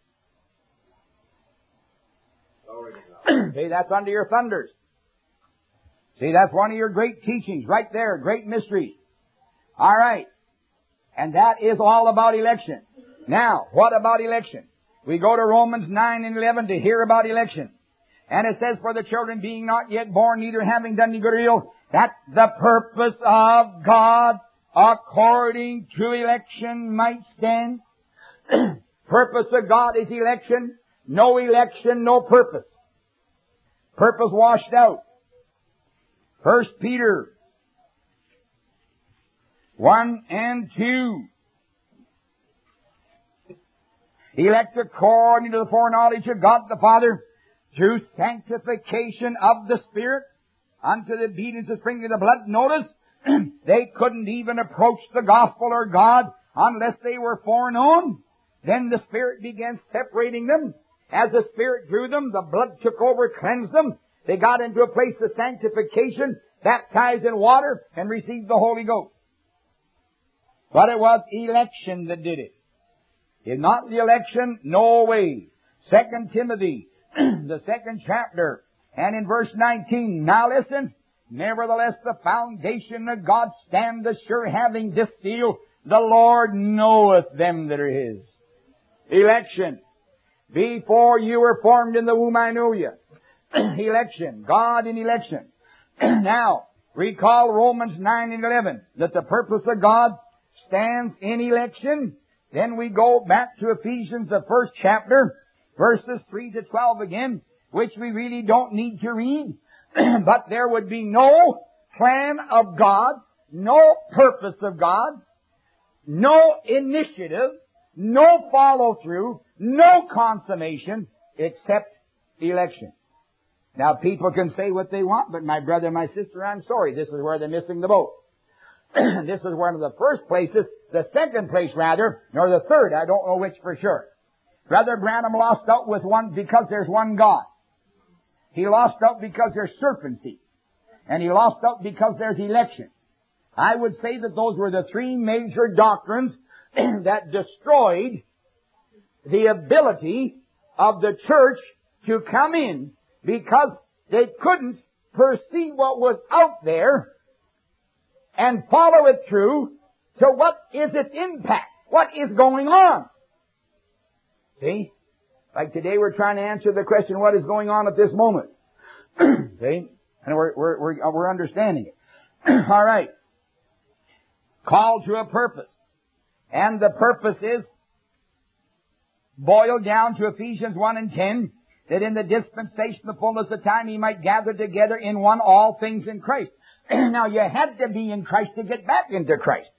See, that's under your thunders. See, that's one of your great teachings right there, great mysteries. All right. And that is all about election. Now, what about election? We go to Romans nine and eleven to hear about election. And it says, for the children being not yet born, neither having done any good or ill, that the purpose of God according to election might stand. Purpose of God is election. No election, no purpose. Purpose washed out. First Peter one and two. Elect according to the foreknowledge of God the Father, through sanctification of the Spirit, unto the obedience of sprinkling of the blood. Notice, they couldn't even approach the gospel or God unless they were foreknown. Then the Spirit began separating them. As the Spirit drew them, the blood took over, cleansed them. They got into a place of sanctification, baptized in water, and received the Holy Ghost. But it was election that did it. If not the election, no way. Second Timothy, the second chapter, And in verse nineteen, now listen, nevertheless the foundation of God standeth sure, having this seal, the Lord knoweth them that are His. Election. Before you were formed in the womb, I knew you. Election. God in election. Now, recall Romans nine and eleven, that the purpose of God stands in election. Then we go back to Ephesians, the first chapter, verses three to twelve again, which we really don't need to read. But there would be no plan of God, no purpose of God, no initiative, no follow-through, no consummation, except election. Now, people can say what they want, but my brother, my sister, I'm sorry, this is where they're missing the boat. This is one of the first places, the second place rather, nor the third, I don't know which for sure. Brother Branham lost out with one because there's one God. He lost out because there's serpency. And he lost out because there's election. I would say that those were the three major doctrines that destroyed the ability of the church to come in, because they couldn't perceive what was out there and follow it through to what is its impact, what is going on. See? Like today we're trying to answer the question, what is going on at this moment? See? And we're, we're, we're, we're understanding it. All right. Called to a purpose. And the purpose is boiled down to Ephesians one and ten, that in the dispensation of the fullness of time He might gather together in one all things in Christ. Now you had to be in Christ to get back into Christ.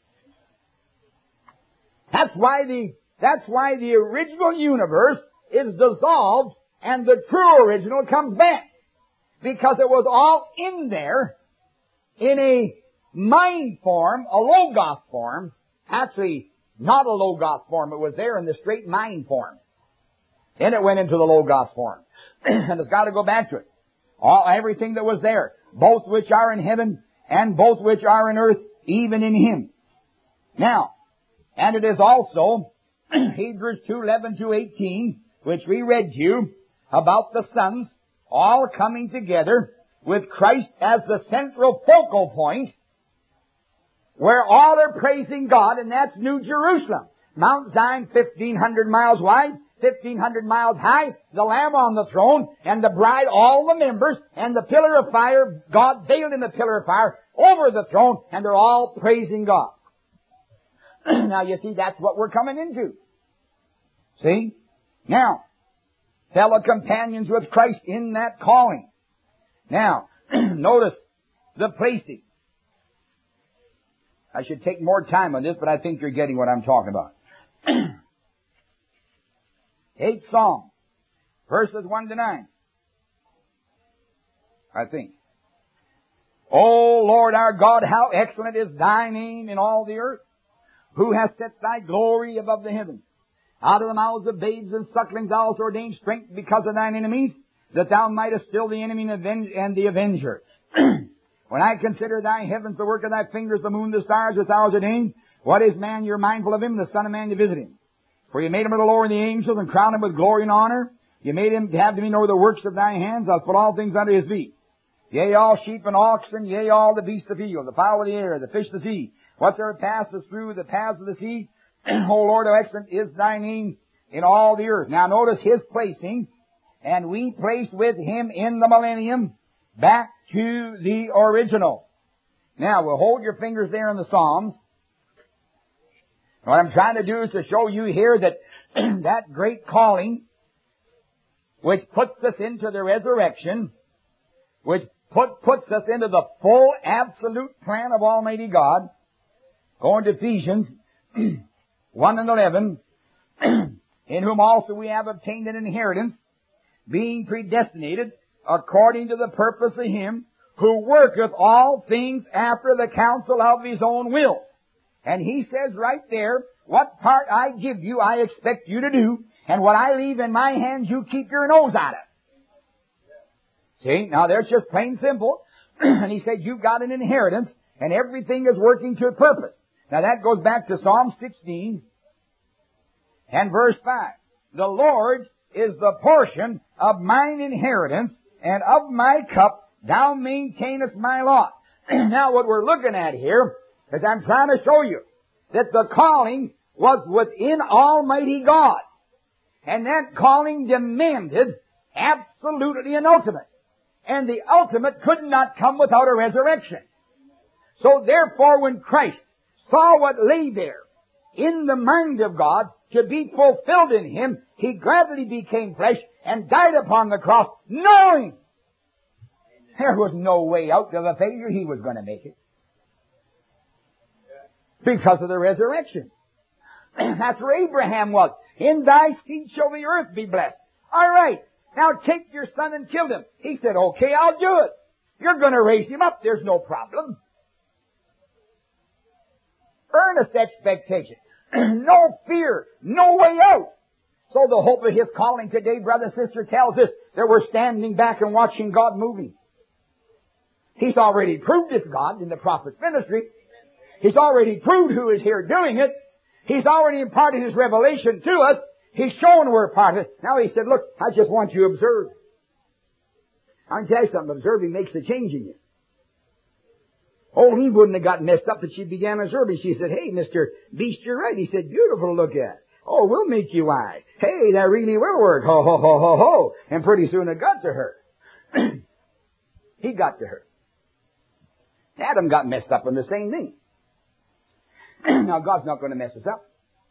That's why the, that's why the original universe is dissolved and the true original comes back. Because it was all in there in a mind form, a logos form. Actually, not a logos form. It was there in the straight mind form. Then it went into the logos form. And it's got to go back to it. All, everything that was there, both which are in heaven and both which are in earth, even in Him. Now, and it is also Hebrews two, eleven to eighteen, which we read to you, about the sons all coming together with Christ as the central focal point, where all are praising God, and that's New Jerusalem. Mount Zion, fifteen hundred miles wide, fifteen hundred miles high, the Lamb on the throne, and the bride, all the members, and the pillar of fire, God veiled in the pillar of fire, over the throne, and they're all praising God. Now you see, that's what we're coming into. See? Now, fellow companions with Christ in that calling. Now, notice the placing. I should take more time on this, but I think you're getting what I'm talking about. Eighth Psalm, verses one to nine. I think. O Lord our God, how excellent is Thy name in all the earth, who has set Thy glory above the heavens. Out of the mouths of babes and sucklings thou hast ordained strength because of Thine enemies, that Thou mightest still the enemy and the avenger. When I consider Thy heavens, the work of Thy fingers, the moon, the stars, which Thou hast ordained, what is man, you're mindful of him, the Son of Man, to visit him. For You made him a little lower than the angels, and crowned him with glory and honor. You made him to have to know the works of Thy hands. Thou hast put all things under his feet. Yea, all sheep and oxen, yea, all the beasts of the field, the fowl of the air, the fish of the sea, whatsoever passes through the paths of the sea. O Lord, how excellent is Thy name in all the earth. Now notice His placing, and we placed with Him in the millennium back to the original. Now, we'll hold your fingers there in the Psalms. What I'm trying to do is to show you here that that great calling, which puts us into the resurrection, which put, puts us into the full, absolute plan of Almighty God, going to Ephesians one and eleven, in whom also we have obtained an inheritance, being predestinated according to the purpose of Him who worketh all things after the counsel of His own will. And He says right there, what part I give you, I expect you to do, and what I leave in my hands, you keep your nose out of. See, now there's just plain simple. And He said, you've got an inheritance, and everything is working to a purpose. Now that goes back to Psalm sixteen and verse five. The Lord is the portion of mine inheritance and of my cup thou maintainest my lot. Now what we're looking at here is I'm trying to show you that the calling was within Almighty God. And that calling demanded absolutely an ultimate. And the ultimate could not come without a resurrection. So therefore, when Christ saw what lay there in the mind of God to be fulfilled in Him, He gladly became flesh and died upon the cross, knowing there was no way out of the failure. He was going to make it. Because of the resurrection. That's where Abraham was. In thy seed shall the earth be blessed. All right. Now take your son and kill him. He said, okay, I'll do it. You're going to raise him up. There's no problem. Earnest expectation. No fear. No way out. So the hope of his calling today, brother, sister, tells us that we're standing back and watching God moving. He's already proved it's God in the prophet's ministry. He's already proved who is here doing it. He's already imparted His revelation to us. He's shown we're part of it. Now He said, look, I just want you to observe. I can tell you something. Observing makes a change in you. Old Eve wouldn't have got messed up, but she began observing. She said, hey, Mister Beast, you're right. He said, beautiful to look at. Oh, we'll make you wise. Hey, that really will work. Ho, ho, ho, ho, ho. And pretty soon it got to her. He got to her. Adam got messed up on the same thing. Now, God's not going to mess us up.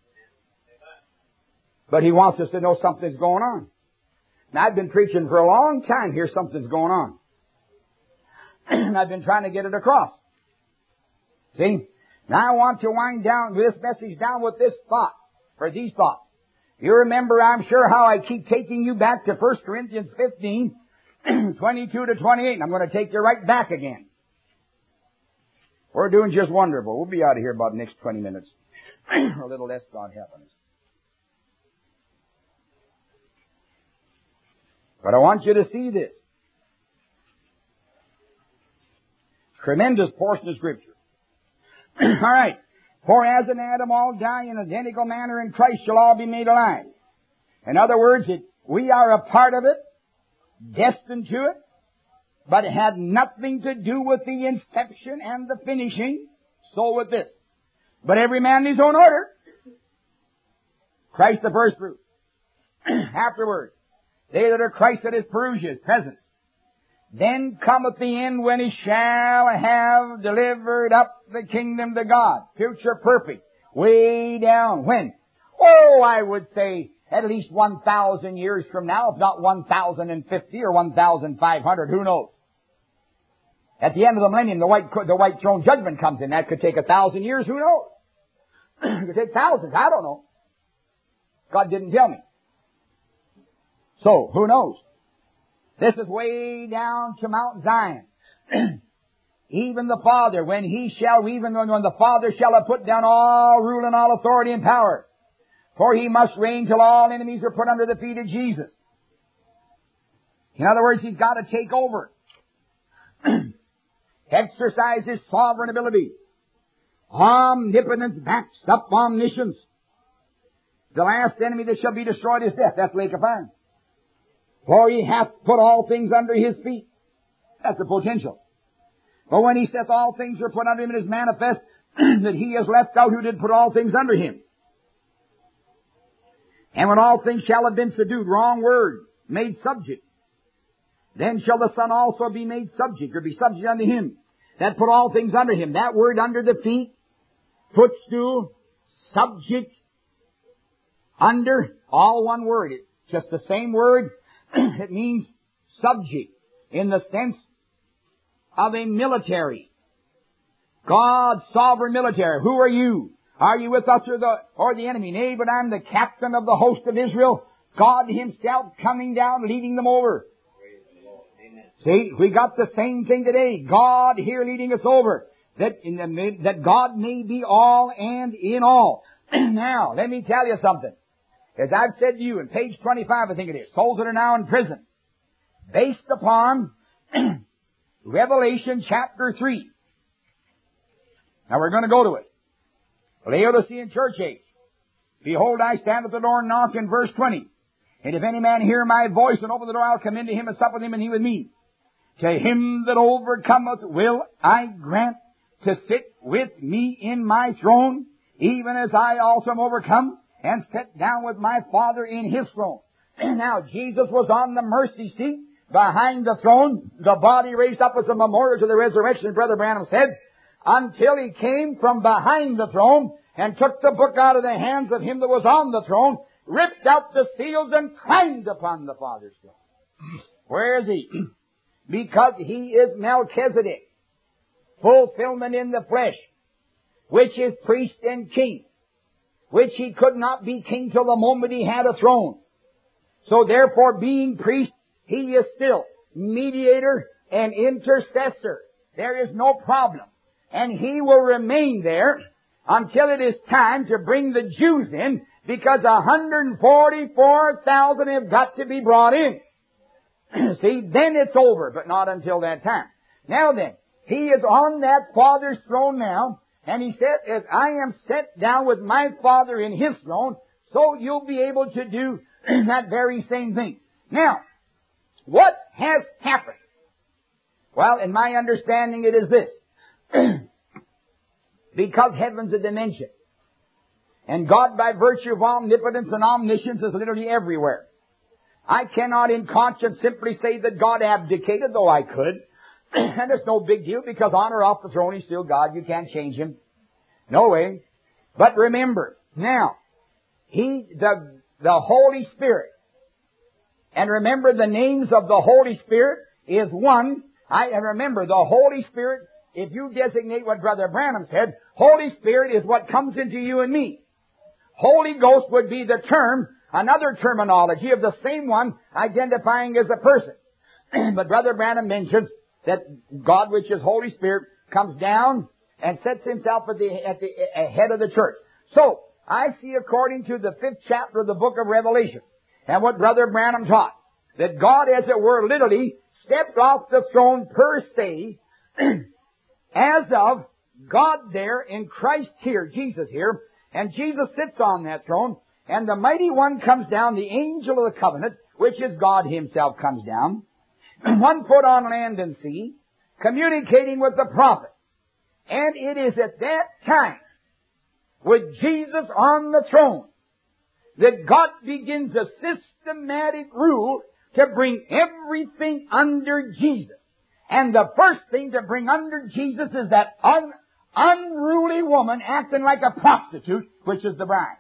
But He wants us to know something's going on. Now, I've been preaching for a long time here, something's going on. And I've been trying to get it across. See? Now I want to wind down this message down with this thought, or these thoughts. You remember, I'm sure, how I keep taking you back to First Corinthians fifteen, twenty-two to twenty-eight, and I'm going to take you right back again. We're doing just wonderful. We'll be out of here about the next twenty minutes. Or a little less, God helping us. But I want you to see this. Tremendous portion of Scripture. All right. For as in Adam all die in identical manner, in Christ shall all be made alive. In other words, it, we are a part of it, destined to it, but it had nothing to do with the inception and the finishing. So with this. But every man in his own order. Christ the first fruit. Afterwards, they that are Christ at His parousia, His presence. Then cometh the end when He shall have delivered up the kingdom to God. Future perfect. Way down. When? Oh, I would say at least one thousand years from now, if not one thousand fifty or one thousand five hundred. Who knows? At the end of the millennium, the white, the white throne judgment comes in. That could take a thousand years. Who knows? It could take thousands. I don't know. God didn't tell me. So, who knows? This is way down to Mount Zion. Even the Father, when He shall, even when, when the Father shall have put down all rule and all authority and power. For He must reign till all enemies are put under the feet of Jesus. In other words, He's got to take over. Exercise His sovereign ability. Omnipotence backs up omniscience. The last enemy that shall be destroyed is death. That's lake of fire. For He hath put all things under His feet. That's the potential. But when He saith all things are put under Him, it is manifest that He has left out who did put all things under Him. And when all things shall have been subdued, wrong word, made subject, then shall the Son also be made subject, or be subject unto Him, that put all things under Him. That word, under the feet, footstool, subject, under, all one word. It's just the same word. It means subject in the sense of a military. God's sovereign military. Who are you? Are you with us or the, or the enemy? Nay, but I'm the captain of the host of Israel. God Himself coming down, leading them over. See, we got the same thing today. God here leading us over. That, in the, that God may be all and in all. Now, let me tell you something. As I've said to you in page twenty-five, I think it is, souls that are now in prison, based upon Revelation chapter three. Now we're going to go to it. Laodicean church age. Behold, I stand at the door and knock in verse twenty. And if any man hear my voice and open the door, I'll come into him and sup with him and he with me. To him that overcometh will I grant to sit with me in my throne, even as I also am overcome and sat down with my Father in His throne. Now, Jesus was on the mercy seat behind the throne, the body raised up as a memorial to the resurrection, Brother Branham said, until He came from behind the throne and took the book out of the hands of Him that was on the throne, ripped out the seals and climbed upon the Father's throne. Where is He? Because He is Melchizedek, fulfillment in the flesh, which is priest and king, which He could not be king till the moment He had a throne. So therefore, being priest, He is still mediator and intercessor. There is no problem. And He will remain there until it is time to bring the Jews in, because one hundred forty-four thousand have got to be brought in. See, then it's over, but not until that time. Now then, He is on that Father's throne now, and He said, as I am set down with my Father in His throne, so you'll be able to do that very same thing. Now, what has happened? Well, in my understanding, it is this. Because heaven's a dimension. And God, by virtue of omnipotence and omniscience, is literally everywhere. I cannot in conscience simply say that God abdicated, though I could. And it's no big deal, because on or off the throne, He's still God. You can't change Him. No way. But remember, now, He, the, the Holy Spirit, and remember the names of the Holy Spirit is one. I, and remember, the Holy Spirit, if you designate what Brother Branham said, Holy Spirit is what comes into you and me. Holy Ghost would be the term, another terminology of the same one identifying as a person. But Brother Branham mentions that God, which is Holy Spirit, comes down and sets Himself at the, at the head of the church. So, I see according to the fifth chapter of the book of Revelation, and what Brother Branham taught, that God, as it were, literally stepped off the throne per se, as of God there in Christ here, Jesus here, and Jesus sits on that throne, and the Mighty One comes down, the angel of the covenant, which is God Himself, comes down, one foot on land and sea, communicating with the prophet. And it is at that time, with Jesus on the throne, that God begins a systematic rule to bring everything under Jesus. And the first thing to bring under Jesus is that un- unruly woman acting like a prostitute, which is the bride.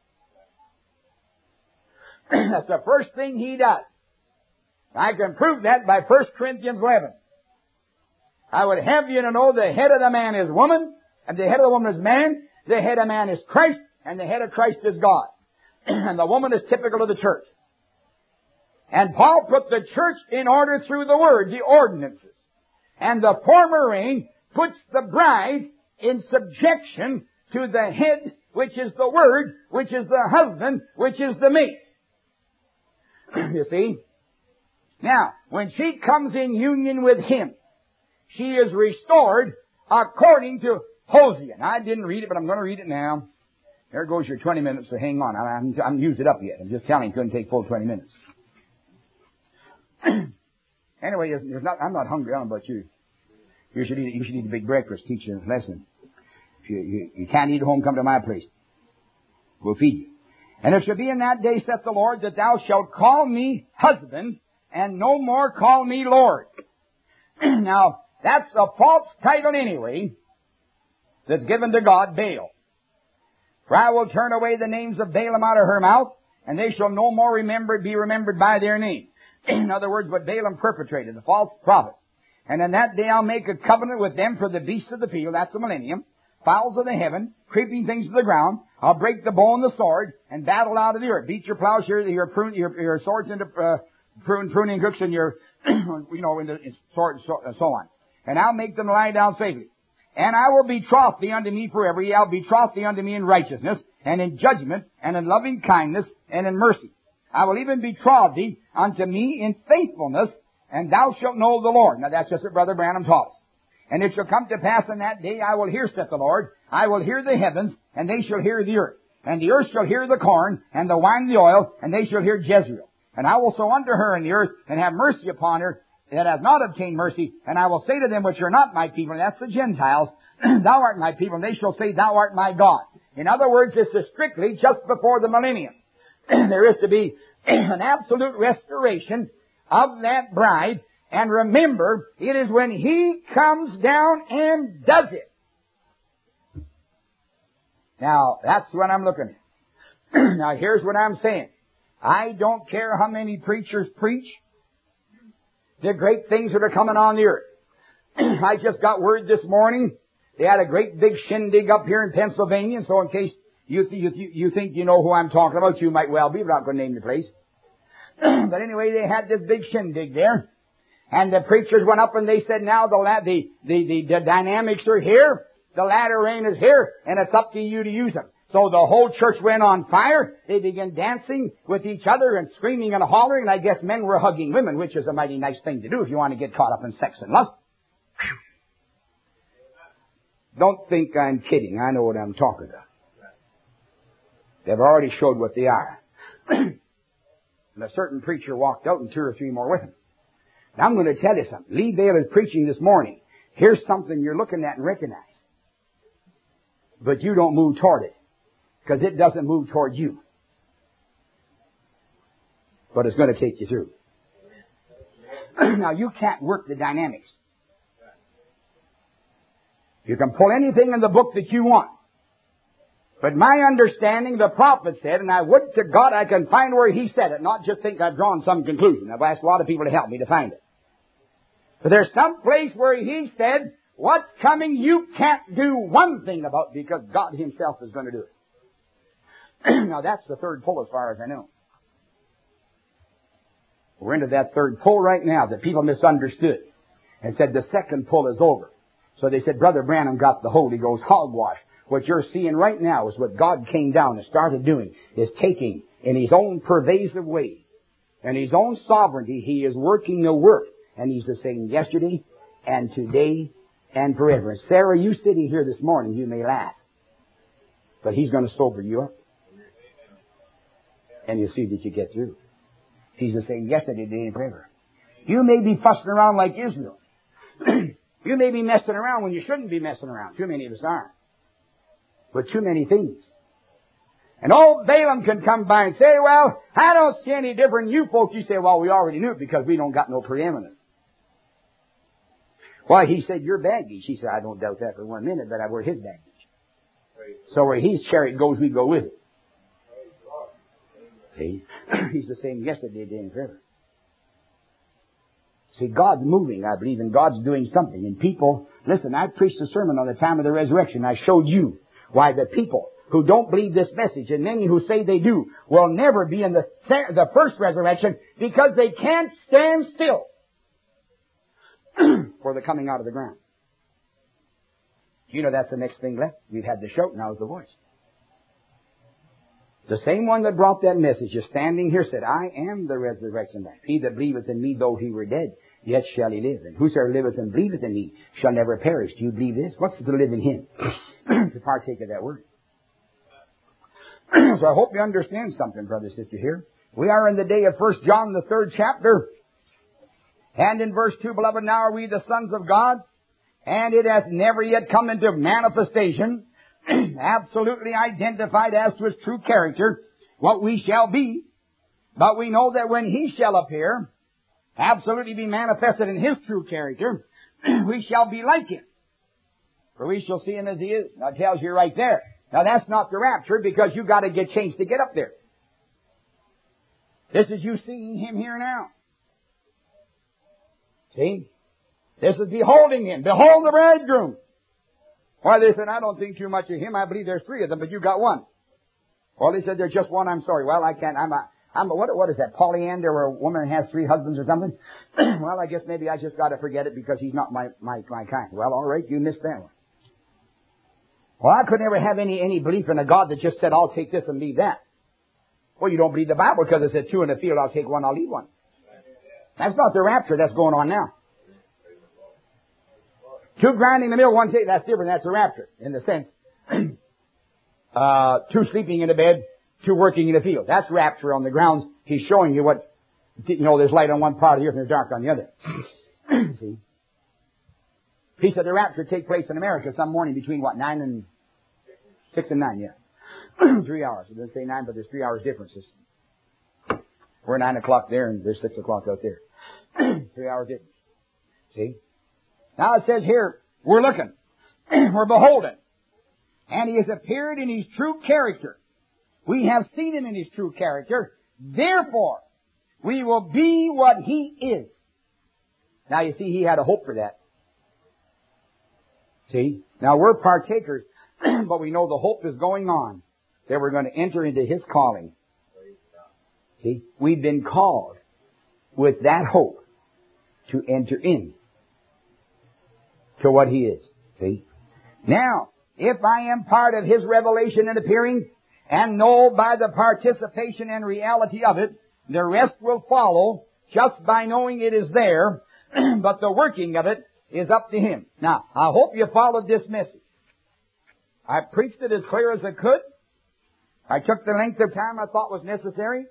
That's the first thing He does. I can prove that by First Corinthians eleven. I would have you to know the head of the man is woman, and the head of the woman is man, the head of man is Christ, and the head of Christ is God. And the woman is typical of the church. And Paul put the church in order through the Word, the ordinances. And the former rain puts the bride in subjection to the head, which is the Word, which is the husband, which is the mate. You see? Now, when she comes in union with Him, she is restored according to Hosea. Now, I didn't read it, but I'm going to read it now. There goes your twenty minutes, so hang on. I haven't, I haven't used it up yet. I'm just telling you, it couldn't take full twenty minutes. Anyway, there's not, I'm not hungry. I don't know about you. You should eat, you should eat a big breakfast, teach you a lesson. If you, you, you can't eat at home, come to my place. We'll feed you. And it shall be in that day, saith the Lord, that thou shalt call me husband, and no more call me Lord. Now, that's a false title anyway, that's given to God, Baal. For I will turn away the names of Balaam out of her mouth, and they shall no more remembered be remembered by their name. In other words, what Balaam perpetrated, the false prophet. And in that day I'll make a covenant with them for the beasts of the field, that's the millennium, fowls of the heaven, creeping things of the ground. I'll break the bow and the sword, and battle out of the earth. Beat your plowshare, your prune, your, your swords into uh, prune, pruning hooks, and your, you know, into sword, so, uh, so on. And I'll make them lie down safely. And I will betroth thee unto me forever. Yea, I'll betroth thee unto me in righteousness, and in judgment, and in loving kindness, and in mercy. I will even betroth thee unto me in faithfulness, and thou shalt know the Lord. Now that's just what Brother Branham taught us. And it shall come to pass in that day, I will hear, saith the Lord, I will hear the heavens, and they shall hear the earth. And the earth shall hear the corn, and the wine, and the oil, and they shall hear Jezreel. And I will sow unto her in the earth, and have mercy upon her that hath not obtained mercy. And I will say to them which are not my people, and that's the Gentiles, thou art my people, and they shall say, thou art my God. In other words, this is strictly just before the millennium. There is to be an absolute restoration of that bride. And remember, it is when He comes down and does it. Now, that's what I'm looking at. Now, here's what I'm saying. I don't care how many preachers preach the great things that are coming on the earth. I just got word this morning. They had a great big shindig up here in Pennsylvania. And so in case you, th- you, th- you think you know who I'm talking about, you might well be, but I'm not going to name the place. But anyway, they had this big shindig there. And the preachers went up and they said, now the, la- the, the, the, the dynamics are here. The latter rain is here. And it's up to you to use them. So the whole church went on fire. They began dancing with each other and screaming and hollering. And I guess men were hugging women, which is a mighty nice thing to do if you want to get caught up in sex and lust. Don't think I'm kidding. I know what I'm talking about. They've already showed what they are. And a certain preacher walked out and two or three more with him. Now I'm going to tell you something. Lee Vale is preaching this morning. Here's something you're looking at and recognize. But you don't move toward it. Because it doesn't move toward you. But it's going to take you through. Now you can't work the dynamics. You can pull anything in the book that you want. But my understanding, the prophet said, and I would to God I can find where he said it, not just think I've drawn some conclusion. I've asked a lot of people to help me to find it. But there's some place where he said, what's coming you can't do one thing about because God himself is going to do it. Now that's the third pull as far as I know. We're into that third pull right now that people misunderstood and said the second pull is over. So they said, Brother Branham got the Holy Ghost hogwash. What you're seeing right now is what God came down and started doing, is taking in His own pervasive way and His own sovereignty, He is working the work. And He's the same yesterday and today and forever. And Sarah, you sitting here this morning, you may laugh. But He's going to sober you up. And you'll see that you get through. He's the same yesterday, today, and forever. You may be fussing around like Israel. You may be messing around when you shouldn't be messing around. Too many of us are. With too many things. And old Balaam can come by and say, well, I don't see any different. You folks, you say, well, we already knew it because we don't got no preeminence. Why, he said, you're baggage. He said, I don't doubt that for one minute, but I wear his baggage. So where his chariot goes, we go with it. See? He's the same yesterday, today, and forever. See, God's moving, I believe, and God's doing something. And people, listen, I preached a sermon on the time of the resurrection. I showed you why the people who don't believe this message, and many who say they do, will never be in the, the first resurrection because they can't stand still for the coming out of the ground. You know that's the next thing left. We've had the shout, now's the voice. The same one that brought that message is standing here, said, I am the resurrection life. He that believeth in me, though he were dead, yet shall he live. And whosoever liveth and believeth in me shall never perish. Do you believe this? What's to live in him? To partake of that word. So I hope you understand something, brother, sister, here. We are in the day of First John, the third chapter. And in verse two, beloved, now are we the sons of God, and it hath never yet come into manifestation, absolutely identified as to its true character, what we shall be. But we know that when He shall appear, absolutely be manifested in His true character, we shall be like Him. For we shall see Him as He is. Now it tells you right there. Now that's not the rapture because you've got to get changed to get up there. This is you seeing Him here now. See? This is beholding Him. Behold the bridegroom. Why, they said, I don't think too much of him. I believe there's three of them, but you got one. Well, they said, there's just one. I'm sorry. Well, I can't. I'm a, I'm a, what, what is that? Polyandry, where a woman has three husbands or something? Well, I guess maybe I just got to forget it because he's not my, my, my kind. Well, all right. You missed that one. Well, I could never have any, any belief in a God that just said, I'll take this and leave that. Well, you don't believe the Bible because it said two in the field. I'll take one. I'll leave one. That's not the rapture that's going on now. Two grinding the mill, one take, that's different. That's a rapture, in the sense. uh, two sleeping in the bed, two working in the field. That's rapture on the grounds. He's showing you what You know, there's light on one part of the earth and there's dark on the other. See? He said the rapture take place in America some morning between what, nine and six and nine, yeah. Three hours. It doesn't say nine, but there's three hours differences. We're nine o'clock there and there's six o'clock out there. Three hours difference. See? Now it says here, we're looking. We're beholding. And he has appeared in his true character. We have seen him in his true character. Therefore, we will be what he is. Now you see, he had a hope for that. See? Now we're partakers, but we know the hope is going on, that we're going to enter into his calling. See? We've been called with that hope to enter in to what he is. See? Now, if I am part of his revelation and appearing, and know by the participation and reality of it, the rest will follow just by knowing it is there, but the working of it is up to him. Now, I hope you followed this message. I preached it as clear as I could. I took the length of time I thought was necessary.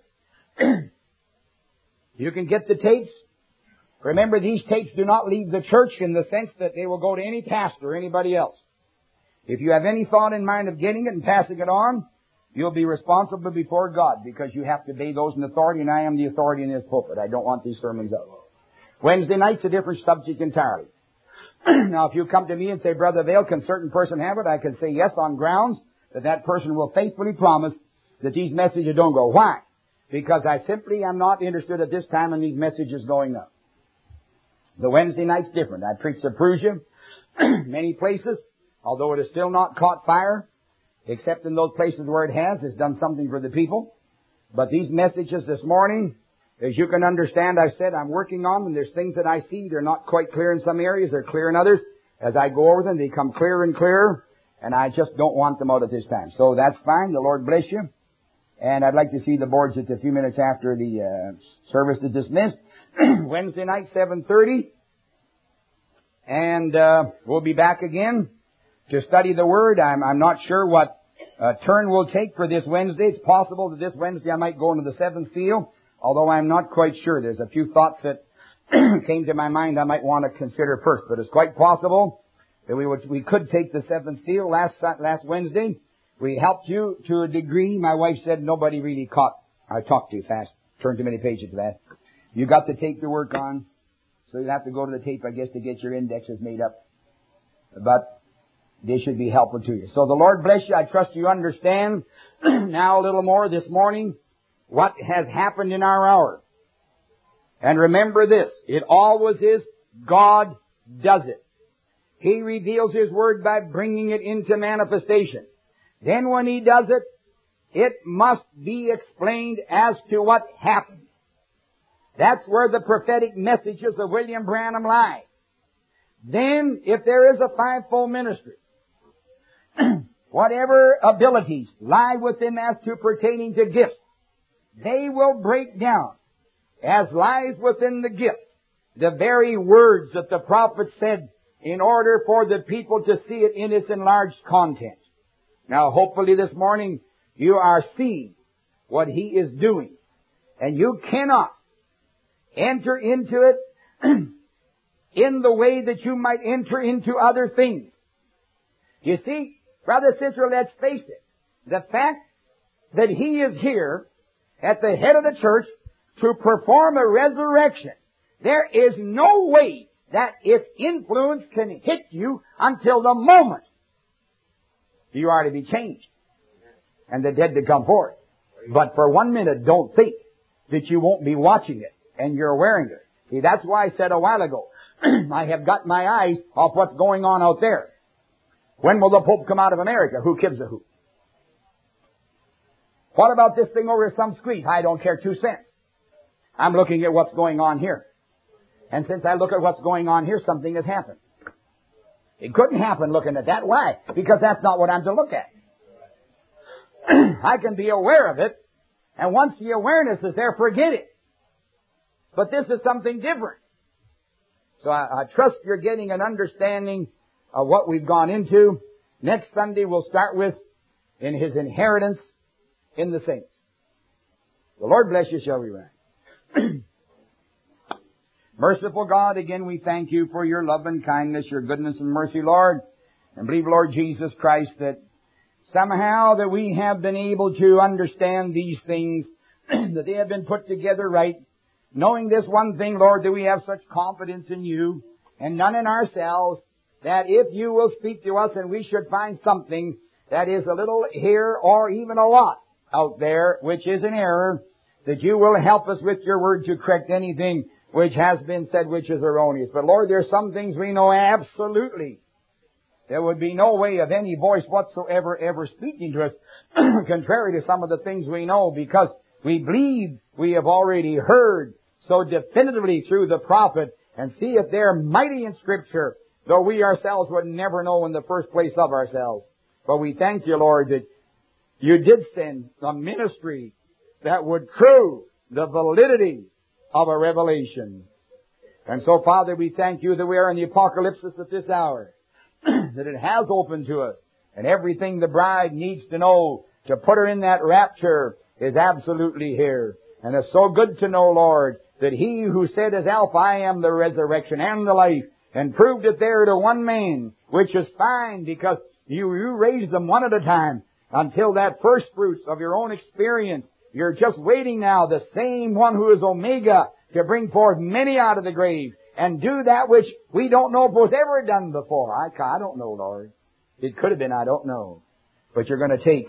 You can get the tapes. Remember, these tapes do not leave the church in the sense that they will go to any pastor or anybody else. If you have any thought in mind of getting it and passing it on, you'll be responsible before God, because you have to obey those in authority, and I am the authority in this pulpit. I don't want these sermons out. Wednesday night's a different subject entirely. Now, if you come to me and say, Brother Vail, can a certain person have it? I can say yes on grounds that that person will faithfully promise that these messages don't go. Why? Because I simply am not interested at this time in these messages going up. The Wednesday night's different. I preached to Prusia, many places, although it has still not caught fire, except in those places where it has. It's done something for the people. But these messages this morning, as you can understand, I said I'm working on them. There's things that I see. They're not quite clear in some areas. They're clear in others. As I go over them, they become clearer and clearer. And I just don't want them out at this time. So that's fine. The Lord bless you. And I'd like to see the boards just a few minutes after the uh, service is dismissed. Wednesday night, seven thirty. And uh, we'll be back again to study the Word. I'm, I'm not sure what uh, turn we'll take for this Wednesday. It's possible that this Wednesday I might go into the seventh seal, although I'm not quite sure. There's a few thoughts that came to my mind I might want to consider first. But it's quite possible that we would, we could take the seventh seal last last Wednesday. We helped you to a degree. My wife said nobody really caught. I talked too fast. Turned too many pages to that. You got the tape to work on. So you have to go to the tape, I guess, to get your indexes made up. But they should be helpful to you. So the Lord bless you. I trust you understand now a little more this morning what has happened in our hour. And remember this. It always is God does it. He reveals His Word by bringing it into manifestation. Then when He does it, it must be explained as to what happened. That's where the prophetic messages of William Branham lie. Then, if there is a fivefold ministry, whatever abilities lie within as to pertaining to gifts, they will break down, as lies within the gift, the very words that the prophet said in order for the people to see it in its enlarged content. Now, hopefully this morning you are seeing what He is doing. And you cannot enter into it in the way that you might enter into other things. You see, brother, sister, let's face it. The fact that He is here at the head of the church to perform a resurrection, there is no way that its influence can hit you until the moment you are to be changed and the dead to come forth. But for one minute, don't think that you won't be watching it and you're wearing it. See, that's why I said a while ago, I have got my eyes off what's going on out there. When will the Pope come out of America? Who gives a hoot? What about this thing over some street? I don't care two cents. I'm looking at what's going on here. And since I look at what's going on here, something has happened. It couldn't happen looking at that. Why? Because that's not what I'm to look at. I can be aware of it, and once the awareness is there, forget it. But this is something different. So I, I trust you're getting an understanding of what we've gone into. Next Sunday we'll start with in His inheritance in the saints. The Lord bless you, shall we rise? Merciful God, again we thank You for Your love and kindness, Your goodness and mercy, Lord. And believe, Lord Jesus Christ, that somehow that we have been able to understand these things, that they have been put together right. Knowing this one thing, Lord, that we have such confidence in You and none in ourselves, that if You will speak to us and we should find something that is a little here or even a lot out there which is an error, that You will help us with Your word to correct anything which has been said which is erroneous. But Lord, there are some things we know absolutely. There would be no way of any voice whatsoever ever speaking to us contrary to some of the things we know, because we believe we have already heard so definitively through the prophet, and see if they're mighty in Scripture, though we ourselves would never know in the first place of ourselves. But we thank You, Lord, that You did send a ministry that would prove the validity of a revelation. And so, Father, we thank You that we are in the apocalypse at this hour, that it has opened to us, and everything the bride needs to know to put her in that rapture is absolutely here. And it's so good to know, Lord, that He who said as Alpha, I am the resurrection and the life, and proved it there to one man, which is fine, because you, you raised them one at a time until that first fruits of Your own experience. You're just waiting now, the same one who is Omega, to bring forth many out of the grave and do that which we don't know was ever done before. I, I don't know, Lord. It could have been, I don't know. But You're going to take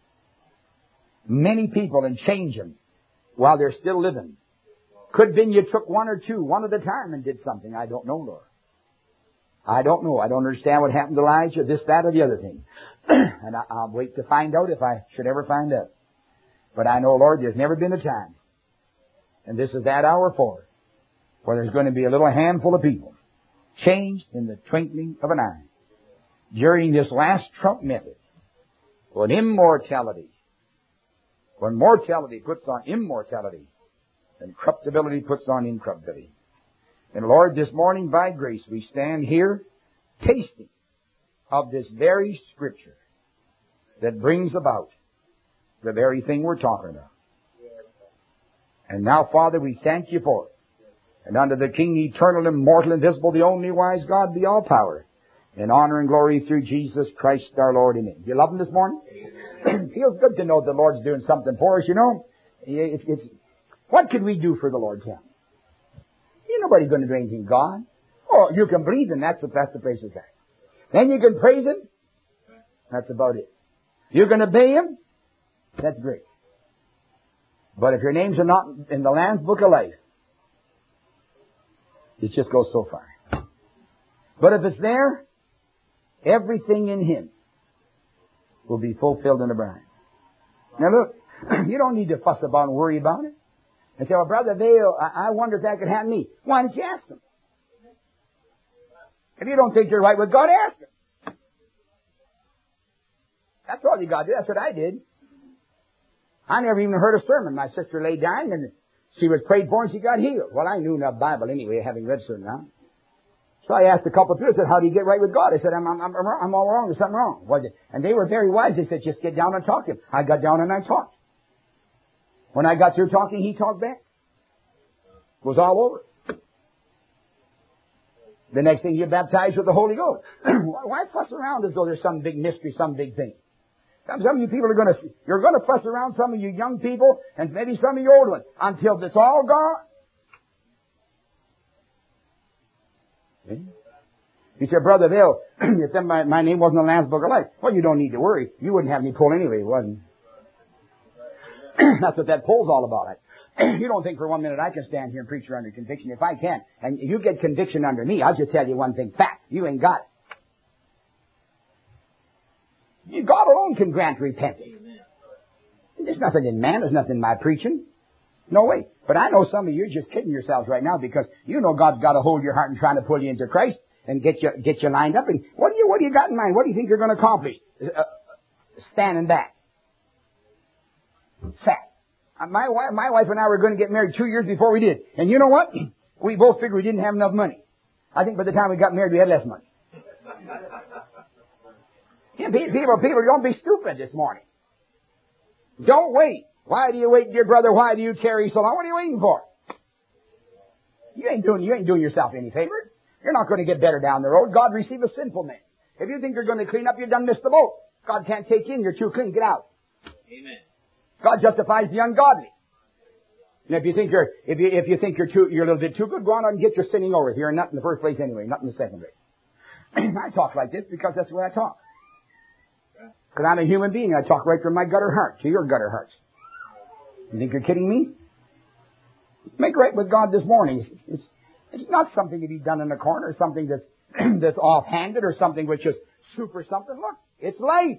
many people and change them while they're still living. Could have been You took one or two, one at a time, and did something. I don't know, Lord. I don't know. I don't understand what happened to Elijah, this, that, or the other thing. And I, I'll wait to find out if I should ever find out. But I know, Lord, there's never been a time, and this is that hour for it, where there's going to be a little handful of people changed in the twinkling of an eye during this last trump method, when immortality, when mortality puts on immortality, and corruptibility puts on incorruptibility. And Lord, this morning by grace we stand here tasting of this very Scripture that brings about the very thing we're talking about. And now, Father, we thank You for it. And unto the King, eternal, immortal, invisible, the only wise God, be all power and honor and glory through Jesus Christ our Lord. Amen. Do you love Him this morning? It feels good to know the Lord's doing something for us, you know. It's, it's, what could we do for the Lord, Tim? Ain't nobody going to do anything, God. Oh, you can believe Him. That's, that's the place it's at. Then you can praise Him. That's about it. You're going to obey Him. That's great. But if your names are not in the Lamb's Book of Life, it just goes so far. But if it's there, everything in Him will be fulfilled in the bride. Now look, you don't need to fuss about and worry about it. And say, well, Brother Vail, I wonder if that could happen to me. Why don't you ask Him? If you don't think you're right with God, ask Him. That's all you got to do. That's what I did. I never even heard a sermon. My sister lay dying and she was prayed for and she got healed. Well, I knew enough Bible anyway, having read certain now. So I asked a couple of people, I said, how do you get right with God? I said, I'm, I'm, I'm, I'm all wrong. There's something wrong. Was it? And they were very wise. They said, just get down and talk to Him. I got down and I talked. When I got through talking, He talked back. It was all over. The next thing, you're baptized with the Holy Ghost. Why fuss around as though there's some big mystery, some big thing? Some of you people are going to, you're going to fuss around, some of you young people, and maybe some of you old ones, until it's all gone. Okay? You said, Brother Bill, if then my, my name wasn't in the Lamb's Book of Life, well, you don't need to worry. You wouldn't have me pull anyway, it wasn't. That's what that poll's all about. You don't think for one minute I can stand here and preach you under conviction. If I can, and you get conviction under me, I'll just tell you one thing. Fact, you ain't got it. God alone can grant repentance. There's nothing in man. There's nothing in my preaching. No way. But I know some of you are just kidding yourselves right now, because you know God's got to hold your heart and trying to pull you into Christ and get you get you lined up. And what do you what do you got in mind? What do you think you're going to accomplish? Uh, standing back. Fact. My wife, my wife and I were going to get married two years before we did. And you know what? We both figured we didn't have enough money. I think by the time we got married, we had less money. Yeah, people, people, don't be stupid this morning. Don't wait. Why do you wait, dear brother? Why do you tarry so long? What are you waiting for? You ain't doing, you ain't doing yourself any favor. You're not going to get better down the road. God receive a sinful man. If you think you're going to clean up, you done missed the boat. God can't take you in. You're too clean. Get out. Amen. God justifies the ungodly. And if you think you're, if you, if you think you're too, you're a little bit too good, go on and get your sinning over. You're not in the first place anyway, not in the second place. I talk like this because that's the way I talk. Because I'm a human being. I talk right from my gutter heart to your gutter hearts. You think you're kidding me? Make right with God this morning. It's, it's not something to be done in a corner, something that's, that's offhanded or something which is super something. Look, it's life.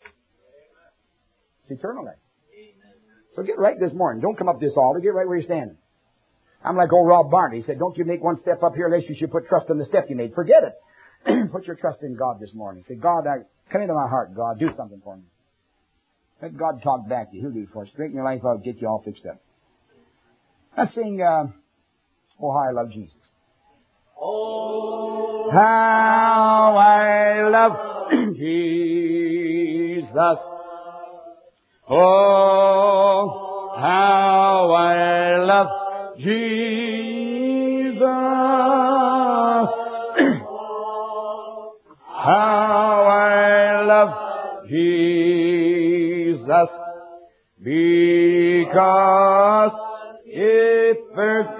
It's eternal life. So get right this morning. Don't come up this altar. Get right where you're standing. I'm like old Rob Barney. He said, don't you make one step up here unless you should put trust in the step you made. Forget it. Put your trust in God this morning. Say, God, I come into my heart. God, do something for me. Let God talk back to you. He'll do it for you. Straighten your life out. Get you all fixed up. Let's sing, uh, Oh, How I Love Jesus. Oh, how I love Jesus. Oh, how I love Jesus. How I love Jesus. Because it first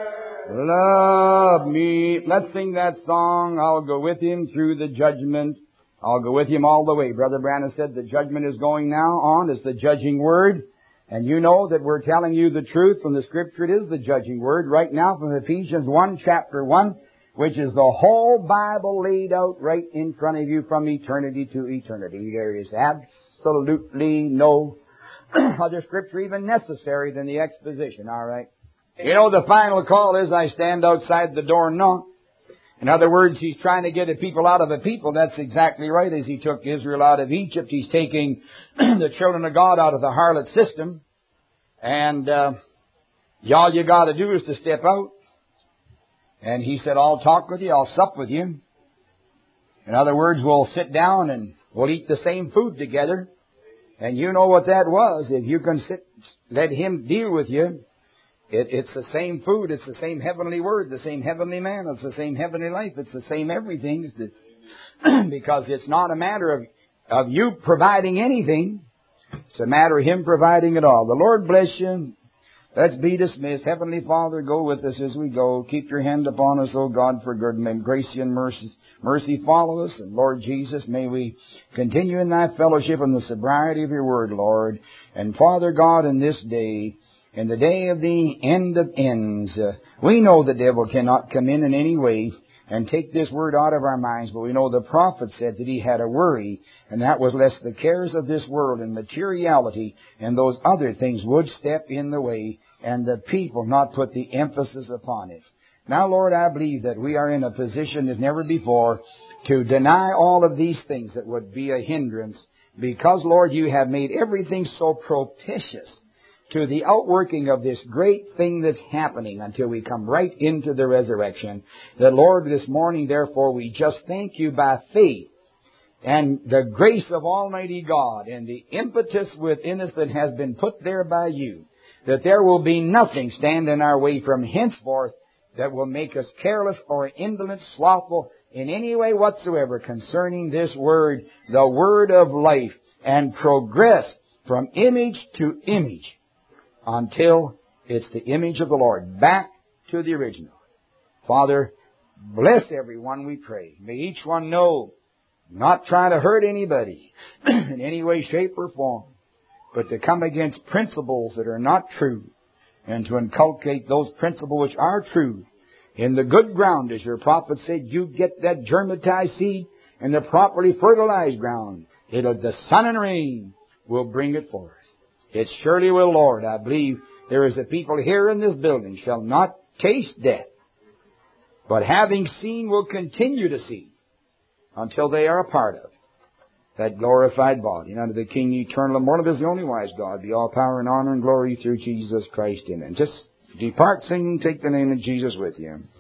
loved me. Let's sing that song. I'll go with him through the judgment. I'll go with him all the way. Brother Branham said the judgment is going now on. It's the judging word. And you know that we're telling you the truth from the Scripture. It is the judging word right now from Ephesians one, chapter one, which is the whole Bible laid out right in front of you from eternity to eternity. There is absolutely no other Scripture even necessary than the exposition, all right? You know, the final call is I stand outside the door and knock. In other words, he's trying to get a people out of a people. That's exactly right. As he took Israel out of Egypt, he's taking the children of God out of the harlot system. And uh, all you got to do is to step out. And he said, I'll talk with you. I'll sup with you. In other words, we'll sit down and we'll eat the same food together. And you know what that was. If you can sit, let him deal with you. It, it's the same food. It's the same heavenly word, the same heavenly man. It's the same heavenly life. It's the same everything. It's the, because it's not a matter of, of you providing anything. It's a matter of him providing it all. The Lord bless you. Let's be dismissed. Heavenly Father, go with us as we go. Keep your hand upon us, O God, for good. May grace and mercy, mercy follow us. And Lord Jesus, may we continue in thy fellowship and the sobriety of your word, Lord. And Father God, in this day, in the day of the end of ends, uh, we know the devil cannot come in in any way and take this word out of our minds, but we know the prophet said that he had a worry, and that was lest the cares of this world and materiality and those other things would step in the way and the people not put the emphasis upon it. Now, Lord, I believe that we are in a position as never before to deny all of these things that would be a hindrance because, Lord, you have made everything so propitious to the outworking of this great thing that's happening until we come right into the resurrection. That, Lord, this morning, therefore, we just thank you by faith and the grace of Almighty God and the impetus within us that has been put there by you, that there will be nothing stand in our way from henceforth that will make us careless or indolent, slothful in any way whatsoever concerning this word, the word of life, and progress from image to image until it's the image of the Lord, back to the original. Father, bless everyone, we pray. May each one know, not trying to hurt anybody in any way, shape, or form, but to come against principles that are not true and to inculcate those principles which are true in the good ground. As your prophet said, you get that germatized seed in the properly fertilized ground. It'll, the sun and rain will bring it forth. It surely will, Lord. I believe there is a people here in this building shall not taste death, but having seen will continue to see until they are a part of that glorified body. And unto the King eternal, immortal, is the only wise God, be all power and honor and glory through Jesus Christ. Amen. Just depart singing, take the name of Jesus with you.